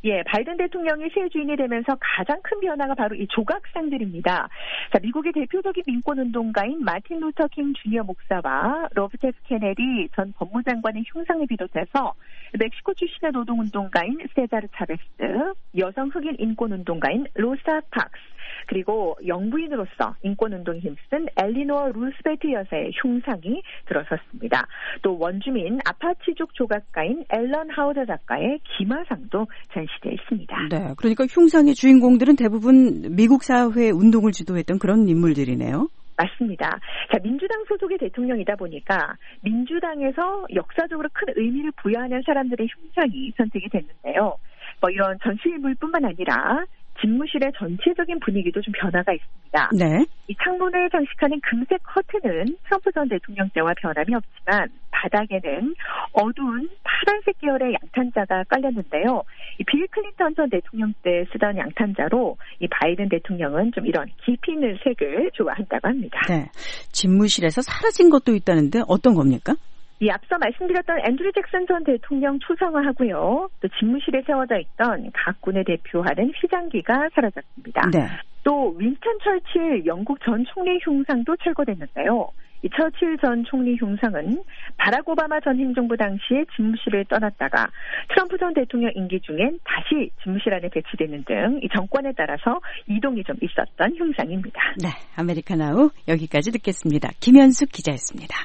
예, 바이든 대통령이 새 주인이 되면서 가장 큰 변화가 바로 이 조각상들입니다. 자, 미국의 대표적인 민권운동가인 마틴 루터 킹 주니어 목사와 로버트 F 케네디 전 법무장관의 흉상을 비롯해서 멕시코 출신의 노동운동가인 세자르 차베스, 여성 흑인 인권운동가인 로사 팍스, 그리고 영부인으로서 인권운동에 힘쓴 엘리노어 루스벨트 여사의 흉상이 들어섰습니다. 또 원주민 아파치족 조각가인 앨런 하우더 작가의 기마상도 전시되어 있습니다. 네, 그러니까 흉상의 주인공들은 대부분 미국 사회 운동을 주도했던 그런 인물들이네요. 맞습니다. 자, 민주당 소속의 대통령이다 보니까 민주당에서 역사적으로 큰 의미를 부여하는 사람들의 흉상이 선택이 됐는데요. 이런 전시물뿐만 아니라 집무실의 전체적인 분위기도 좀 변화가 있습니다. 네. 이 창문을 장식하는 금색 커튼은 트럼프 전 대통령 때와 변함이 없지만 바닥에는 어두운 파란색 계열의 양탄자가 깔렸는데요. 이 빌 클린턴 전 대통령 때 쓰던 양탄자로 이 바이든 대통령은 좀 이런 깊이 있는 색을 좋아한다고 합니다. 네. 집무실에서 사라진 것도 있다는데 어떤 겁니까? 이 앞서 말씀드렸던 앤드류 잭슨 전 대통령 초상화하고요. 또 집무실에 세워져 있던 각군을 대표하는 휘장기가 사라졌습니다. 네. 또 윈스턴 처칠 영국 전 총리 흉상도 철거됐는데요. 이 처칠 전 총리 흉상은 바락 오바마 전 행정부 당시에 집무실을 떠났다가 트럼프 전 대통령 임기 중엔 다시 집무실 안에 배치되는 등 이 정권에 따라서 이동이 좀 있었던 흉상입니다. 네, 아메리카나우 여기까지 듣겠습니다. 김현숙 기자였습니다.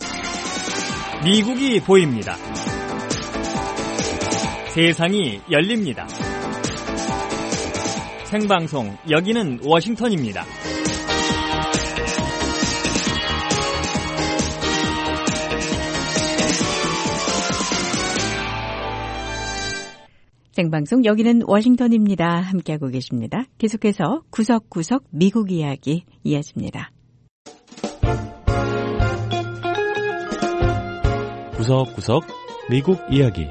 미국이 보입니다. 세상이 열립니다. 생방송 여기는 워싱턴입니다. 생방송 여기는 워싱턴입니다. 함께하고 계십니다. 계속해서 구석구석 미국 이야기 이어집니다. 구석구석 미국 이야기.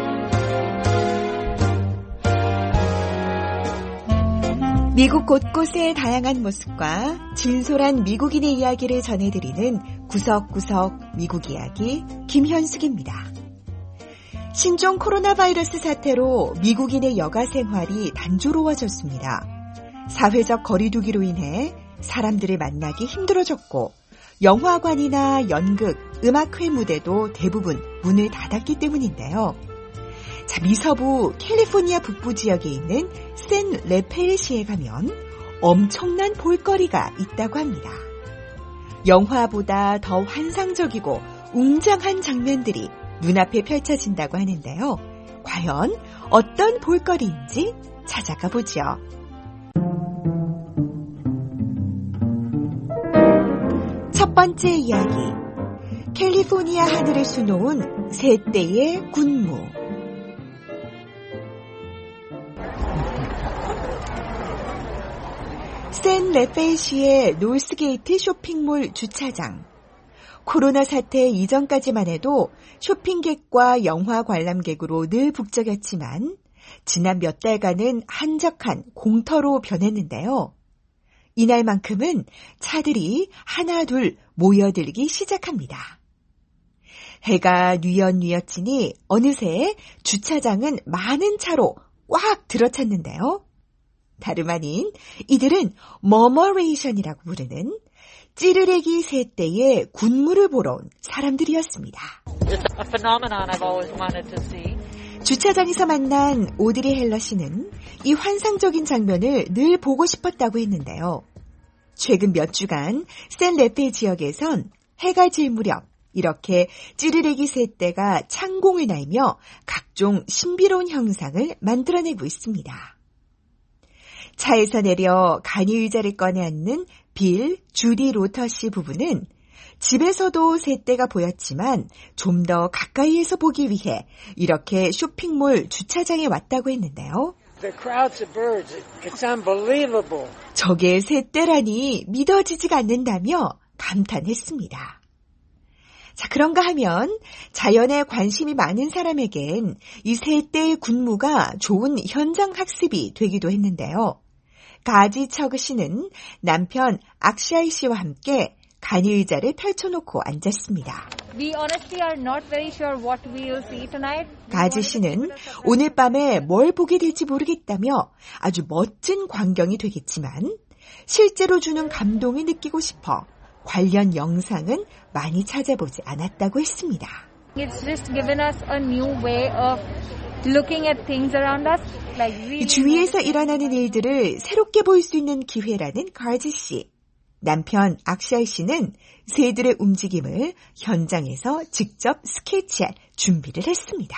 미국 곳곳의 다양한 모습과 진솔한 미국인의 이야기를 전해드리는 구석구석 미국 이야기 김현숙입니다. 신종 코로나 바이러스 사태로 미국인의 여가 생활이 단조로워졌습니다. 사회적 거리두기로 인해 사람들을 만나기 힘들어졌고 영화관이나 연극, 음악회 무대도 대부분 문을 닫았기 때문인데요. 자, 미서부 캘리포니아 북부 지역에 있는 샌 레페일시에 가면 엄청난 볼거리가 있다고 합니다. 영화보다 더 환상적이고 웅장한 장면들이 눈앞에 펼쳐진다고 하는데요. 과연 어떤 볼거리인지 찾아가 보죠. 첫 번째 이야기. 캘리포니아 하늘을 수놓은 세 대의 군무. 샌 레페일시의 노스게이트 쇼핑몰 주차장. 코로나 사태 이전까지만 해도 쇼핑객과 영화 관람객으로 늘 북적였지만 지난 몇 달간은 한적한 공터로 변했는데요. 이날만큼은 차들이 하나 둘 모여들기 시작합니다. 해가 뉘엿뉘엿지니 어느새 주차장은 많은 차로 꽉 들어찼는데요. 다름 아닌 이들은 머머레이션이라고 부르는 찌르레기 세 대의 군무를 보러 온 사람들이었습니다. 주차장에서 만난 오드리 헬러 씨는 이 환상적인 장면을 늘 보고 싶었다고 했는데요. 최근 몇 주간 샌 레페 지역에선 해가 질 무렵 이렇게 찌르레기 세 대가 창공을 날며 각종 신비로운 형상을 만들어내고 있습니다. 차에서 내려 간이 의자를 꺼내 앉는 빌, 주디 로터씨 부부는 집에서도 세 대가 보였지만 좀 더 가까이에서 보기 위해 이렇게 쇼핑몰 주차장에 왔다고 했는데요. 저게 세 대라니 믿어지지가 않는다며 감탄했습니다. 자, 그런가 하면 자연에 관심이 많은 사람에겐 이 세 대의 군무가 좋은 현장 학습이 되기도 했는데요. 가지 처그 씨는 남편 악샤이 씨와 함께 간이 의자를 펼쳐놓고 앉았습니다. 가즈 씨는 오늘 밤에 뭘 보게 될지 모르겠다며 아주 멋진 광경이 되겠지만 실제로 주는 감동을 느끼고 싶어 관련 영상은 많이 찾아보지 않았다고 했습니다. 주위에서 일어나는 일들을 새롭게 볼 수 있는 기회라는 가즈 씨. 남편 악샤이 씨는 새들의 움직임을 현장에서 직접 스케치할 준비를 했습니다.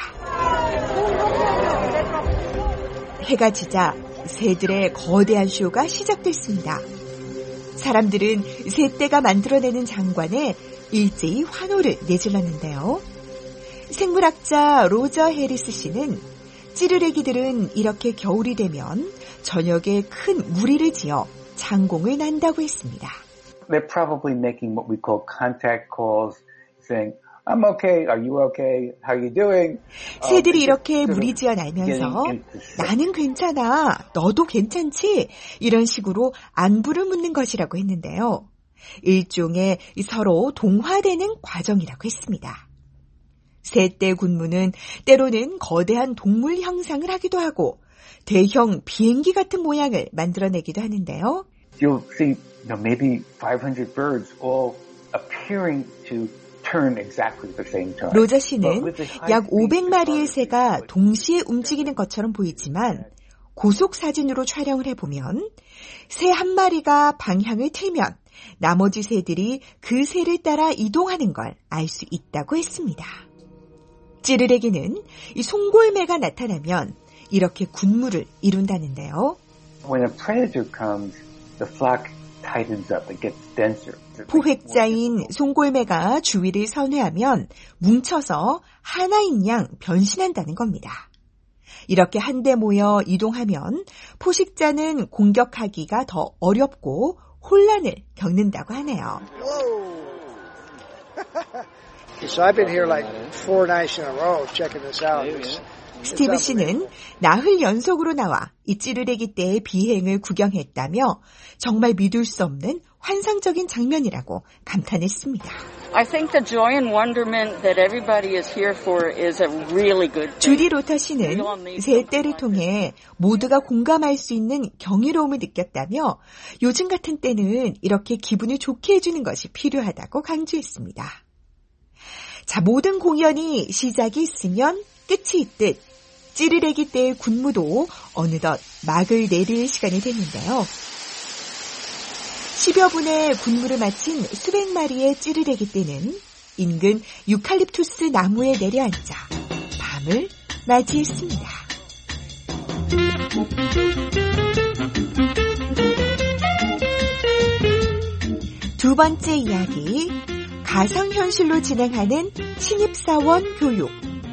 해가 지자 새들의 거대한 쇼가 시작됐습니다. 사람들은 새떼가 만들어내는 장관에 일제히 환호를 내질렀는데요. 생물학자 로저 해리스 씨는 찌르레기들은 이렇게 겨울이 되면 저녁에 큰 무리를 지어 장공을 난다고 했습니다. They're probably making what we call contact calls, saying, I'm okay, are you okay, how are you doing? 새들이 이렇게 무리지어 날면서 나는 괜찮아, 너도 괜찮지? 이런 식으로 안부를 묻는 것이라고 했는데요. 일종의 서로 동화되는 과정이라고 했습니다. 새떼 군무는 때로는 거대한 동물 형상을 하기도 하고 대형 비행기 같은 모양을 만들어내기도 하는데요. You'll see maybe 500 birds all appearing to turn exactly the same time. 로저 씨는 약 500마리의 새가 동시에 움직이는 것처럼 보이지만 고속 사진으로 촬영을 해보면 새 한 마리가 방향을 틀면 나머지 새들이 그 새를 따라 이동하는 걸 알 수 있다고 했습니다. 찌르레기는 이 송골매가 나타나면 이렇게 군무를 이룬다는데요. When a predator comes, the flock tightens up, it gets denser. 포획자인 송골매가 주위를 선회하면 뭉쳐서 하나인 양 변신한다는 겁니다. 이렇게 한데 모여 이동하면 포식자는 공격하기가 더 어렵고 혼란을 겪는다고 하네요. So I've been here like 4 nights in a row checking this out. 스티브 씨는 나흘 연속으로 나와 이 찌르레기 떼의 비행을 구경했다며 정말 믿을 수 없는 환상적인 장면이라고 감탄했습니다. I think the joy and wonderment that everybody is here for is a really good thing. 주디 로터 씨는 새 떼를 통해 모두가 공감할 수 있는 경이로움을 느꼈다며 요즘 같은 때는 이렇게 기분을 좋게 해주는 것이 필요하다고 강조했습니다. 자, 모든 공연이 시작이 있으면 끝이 있듯 찌르레기 떼의 군무도 어느덧 막을 내릴 시간이 됐는데요. 10여 분의 군무를 마친 수백 마리의 찌르레기 떼는 인근 유칼립투스 나무에 내려앉아 밤을 맞이했습니다. 두 번째 이야기, 가상현실로 진행하는 신입사원 교육.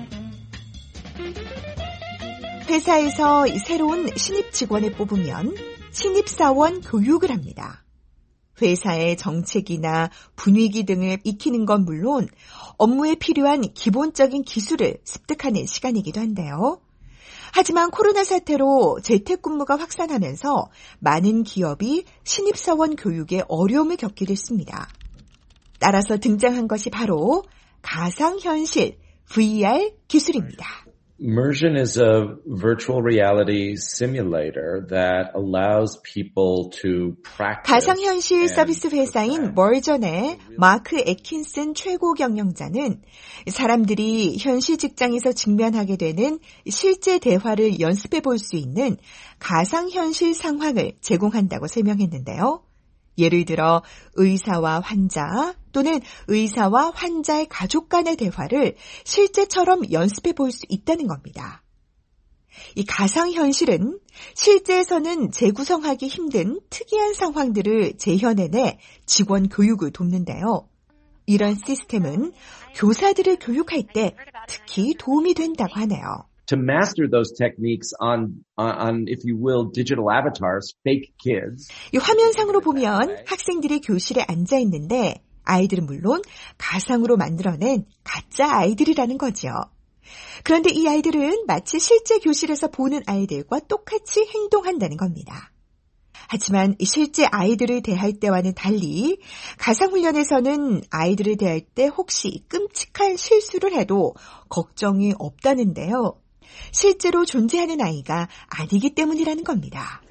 회사에서 새로운 신입 직원을 뽑으면 신입사원 교육을 합니다. 회사의 정책이나 분위기 등을 익히는 건 물론 업무에 필요한 기본적인 기술을 습득하는 시간이기도 한데요. 하지만 코로나 사태로 재택근무가 확산하면서 많은 기업이 신입사원 교육에 어려움을 겪기도 했습니다. 따라서 등장한 것이 바로 가상현실 VR 기술입니다. Immersion is a virtual reality simulator that allows people to practice. 가상현실 서비스 회사인 멀전의 마크 애킨슨 최고 경영자는 사람들이 현실 직장에서 직면하게 되는 실제 대화를 연습해 볼 수 있는 가상현실 상황을 제공한다고 설명했는데요. 예를 들어 의사와 환자 또는 의사와 환자의 가족 간의 대화를 실제처럼 연습해 볼 수 있다는 겁니다. 이 가상현실은 실제에서는 재구성하기 힘든 특이한 상황들을 재현해내 직원 교육을 돕는데요. 이런 시스템은 교사들을 교육할 때 특히 도움이 된다고 하네요. To master those techniques on, if you will, digital avatars, fake kids. 이 화면상으로 보면 학생들이 교실에 앉아 있는데 아이들은 물론 가상으로 만들어낸 가짜 아이들이라는 거죠. 그런데 이 아이들은 마치 실제 교실에서 보는 아이들과 똑같이 행동한다는 겁니다. 하지만 실제 아이들을 대할 때와는 달리 가상훈련에서는 아이들을 대할 때 혹시 끔찍한 실수를 해도 걱정이 없다는데요. 실제로 존재하는 아이가 아니기 때문이라는 겁니다.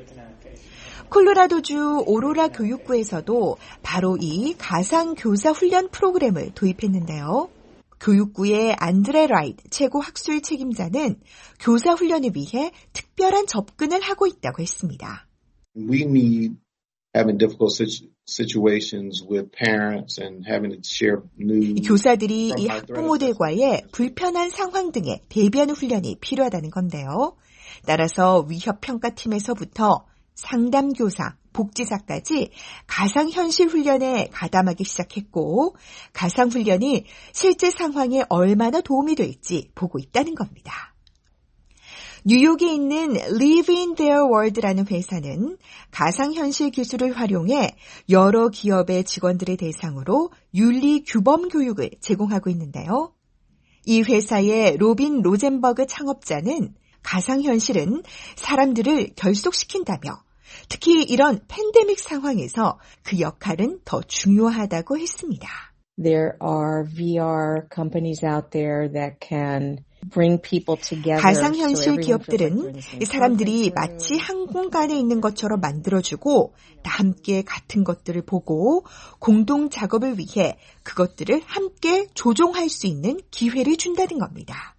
콜로라도주 오로라 교육구에서도 바로 이 가상교사 훈련 프로그램을 도입했는데요. 교육구의 안드레 라이트 최고 학술 책임자는 교사 훈련을 위해 특별한 접근을 하고 있다고 했습니다. We need having difficult situations with parents and having to share news. 교사들이 이 학부모들과의 불편한 상황 등에 대비하는 훈련이 필요하다는 건데요. 따라서 위협평가팀에서부터 상담교사, 복지사까지 가상현실 훈련에 가담하기 시작했고 가상훈련이 실제 상황에 얼마나 도움이 될지 보고 있다는 겁니다. 뉴욕에 있는 Live in Their World라는 회사는 가상현실 기술을 활용해 여러 기업의 직원들의 대상으로 윤리 규범 교육을 제공하고 있는데요. 이 회사의 로빈 로젠버그 창업자는 가상현실은 사람들을 결속시킨다며 특히 이런 팬데믹 상황에서 그 역할은 더 중요하다고 했습니다. There are VR companies out there that can bring people together. 가상현실 기업들은 사람들이 마치 한 공간에 있는 것처럼 만들어주고 다 함께 같은 것들을 보고 공동 작업을 위해 그것들을 함께 조종할 수 있는 기회를 준다는 겁니다.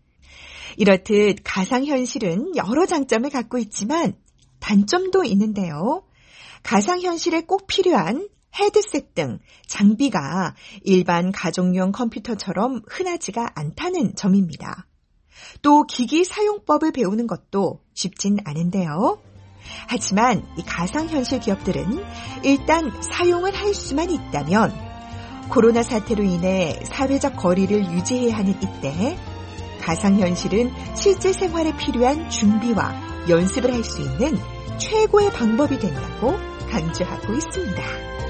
이렇듯 가상현실은 여러 장점을 갖고 있지만 단점도 있는데요. 가상현실에 꼭 필요한 헤드셋 등 장비가 일반 가정용 컴퓨터처럼 흔하지가 않다는 점입니다. 또 기기 사용법을 배우는 것도 쉽진 않은데요. 하지만 이 가상현실 기업들은 일단 사용을 할 수만 있다면 코로나 사태로 인해 사회적 거리를 유지해야 하는 이때 가상현실은 실제 생활에 필요한 준비와 연습을 할 수 있는 최고의 방법이 된다고 강조하고 있습니다.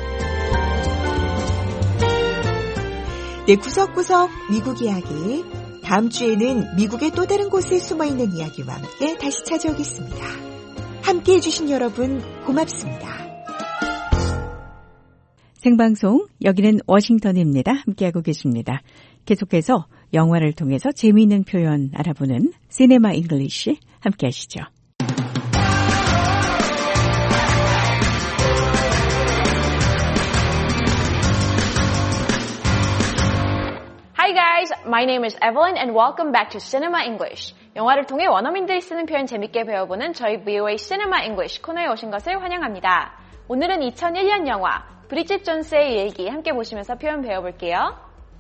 네, 구석구석 미국 이야기. 다음 주에는 미국의 또 다른 곳에 숨어있는 이야기와 함께 다시 찾아오겠습니다. 함께해 주신 여러분 고맙습니다. 생방송, 여기는 워싱턴입니다. 함께하고 계십니다. 계속해서 영화를 통해서 재미있는 표현 알아보는 시네마 잉글리시 함께하시죠. Hi guys, my name is Evelyn and welcome back to Cinema English. 영화를 통해 원어민들이 쓰는 표현 재밌게 배워보는 저희 VOA Cinema English 코너에 오신 것을 환영합니다. 오늘은 2001년 영화 브리짓 존스의 얘기 함께 보시면서 표현 배워볼게요.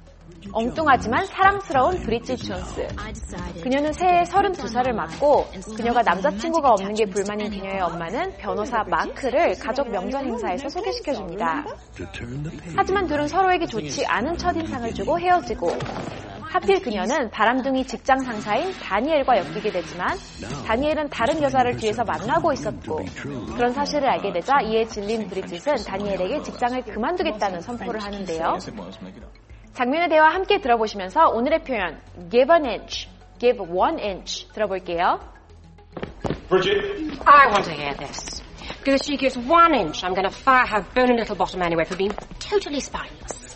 엉뚱하지만 사랑스러운 브리짓 존스. 그녀는 새해 32살을 맞고 그녀가 남자친구가 없는 게 불만인 그녀의 엄마는 변호사 마크를 가족 명절 행사에서 소개시켜줍니다. 하지만 둘은 서로에게 좋지 않은 첫인상을 주고 헤어지고 하필 그녀는 바람둥이 직장 상사인 다니엘과 엮이게 되지만 다니엘은 다른 여자를 뒤에서 만나고 있었고 그런 사실을 알게 되자 이에 질린 브리짓은 다니엘에게 직장을 그만두겠다는 선포를 하는데요. 장면의 대화 함께 들어보시면서 오늘의 표현 give an inch, give 1 inch 들어볼게요. Bridget, I want to hear this. Because she gives 1 inch, I'm going to fire her bony little bottom anyway for being totally spineless.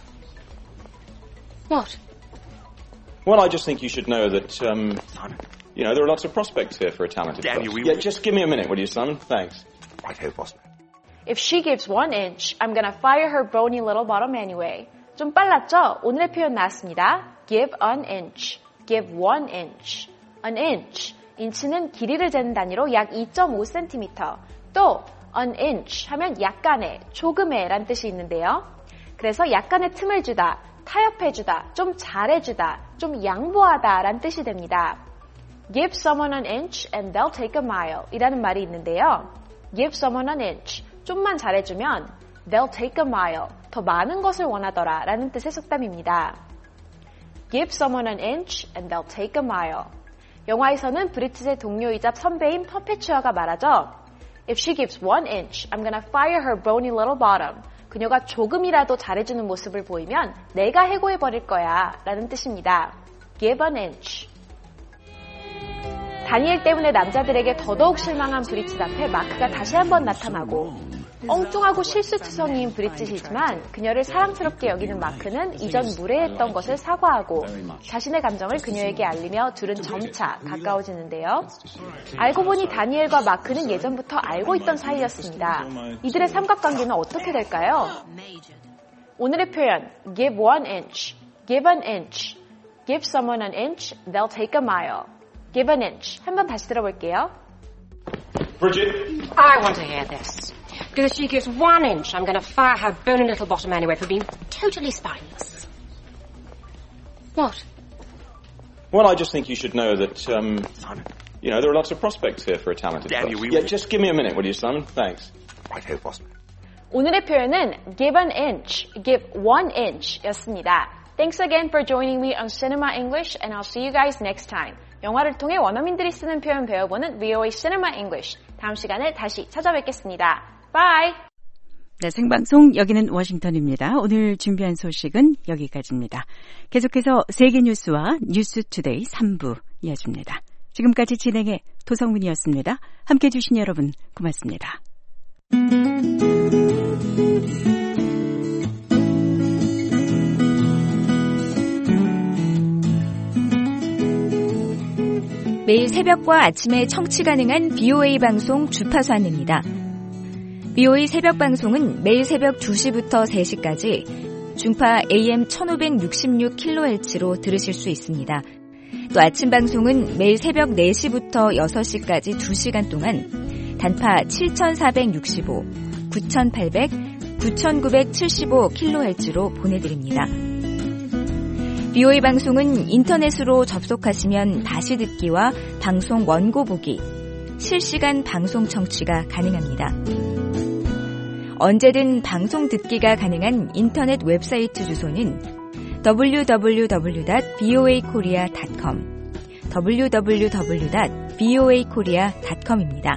What? Well, I just think you should know that, you know, there are lots of prospects here for a talented person. Yeah, just give me a minute, will you, Simon? Thanks. Right-ho, boss. If she gives 1 inch, I'm going to fire her bony little bottom anyway. 좀 빨랐죠? 오늘의 표현 나왔습니다. Give an inch, give 1 inch. An inch, 인치는 길이를 재는 단위로 약 2.5cm. 또 an inch 하면 약간의, 조금의 란 뜻이 있는데요. 그래서 약간의 틈을 주다, 타협해주다, 좀 잘해주다, 좀 양보하다 란 뜻이 됩니다. Give someone an inch and they'll take a mile 이라는 말이 있는데요. Give someone an inch, 좀만 잘해주면 they'll take a mile, 더 많은 것을 원하더라 라는 뜻의 속담입니다. Give someone an inch and they'll take a mile. 영화에서는 브리짓의 동료이자 선배인 퍼페추아가 말하죠. If she gives 1 inch, I'm gonna fire her bony little bottom. 그녀가 조금이라도 잘해주는 모습을 보이면 내가 해고해버릴 거야 라는 뜻입니다. Give an inch. 다니엘 때문에 남자들에게 더더욱 실망한 브리짓 앞에 마크가 다시 한번 나타나고 엉뚱하고 실수투성이인 브리짓이지만 그녀를 사랑스럽게 여기는 마크는 이전 무례했던 것을 사과하고 자신의 감정을 그녀에게 알리며 둘은 점차 가까워지는데요. 알고 보니 다니엘과 마크는 예전부터 알고 있던 사이였습니다. 이들의 삼각관계는 어떻게 될까요? 오늘의 표현 give 1 inch, give an inch, give someone an inch, they'll take a mile. give an inch. 한번 다시 들어볼게요. Bridget. I want to hear this. Because if she gives 1 inch, I'm going to fire her bony little bottom anyway for being totally spineless. What? Well, I just think you should know that, you know, there are lots of prospects here for a talented person. Yeah, just give me a minute, will you, Simon? Thanks. Right-ho, boss. 오늘의 표현은 give an inch, give 1 inch 였습니다. Thanks again for joining me on Cinema English and I'll see you guys next time. 영화를 통해 원어민들이 쓰는 표현 배워보는 VOA Cinema English. 다음 시간에 다시 찾아뵙겠습니다. Bye! 네, 생방송 여기는 워싱턴입니다. 오늘 준비한 소식은 여기까지입니다. 계속해서 세계 뉴스와 뉴스 투데이 3부 이어집니다. 지금까지 진행의 도성문이었습니다. 함께해 주신 여러분 고맙습니다. 매일 새벽과 아침에 청취 가능한 BOA 방송 주파수 안내입니다. BOA 새벽 방송은 매일 새벽 2시부터 3시까지 중파 AM 1566kHz로 들으실 수 있습니다. 또 아침 방송은 매일 새벽 4시부터 6시까지 2시간 동안 단파 7465, 9800, 9975kHz로 보내드립니다. BOA 방송은 인터넷으로 접속하시면 다시 듣기와 방송 원고 보기, 실시간 방송 청취가 가능합니다. 언제든 방송 듣기가 가능한 인터넷 웹사이트 주소는 www.voakorea.com, www.voakorea.com입니다.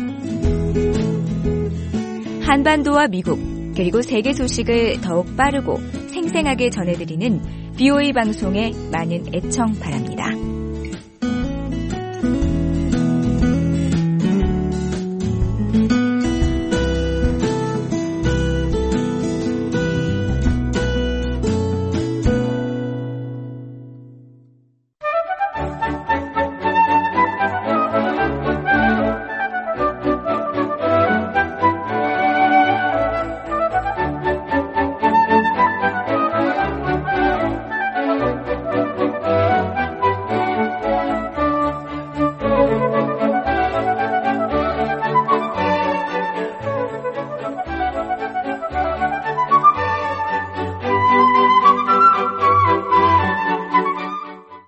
한반도와 미국, 그리고 세계 소식을 더욱 빠르고 생생하게 전해드리는 BOA 방송에 많은 애청 바랍니다.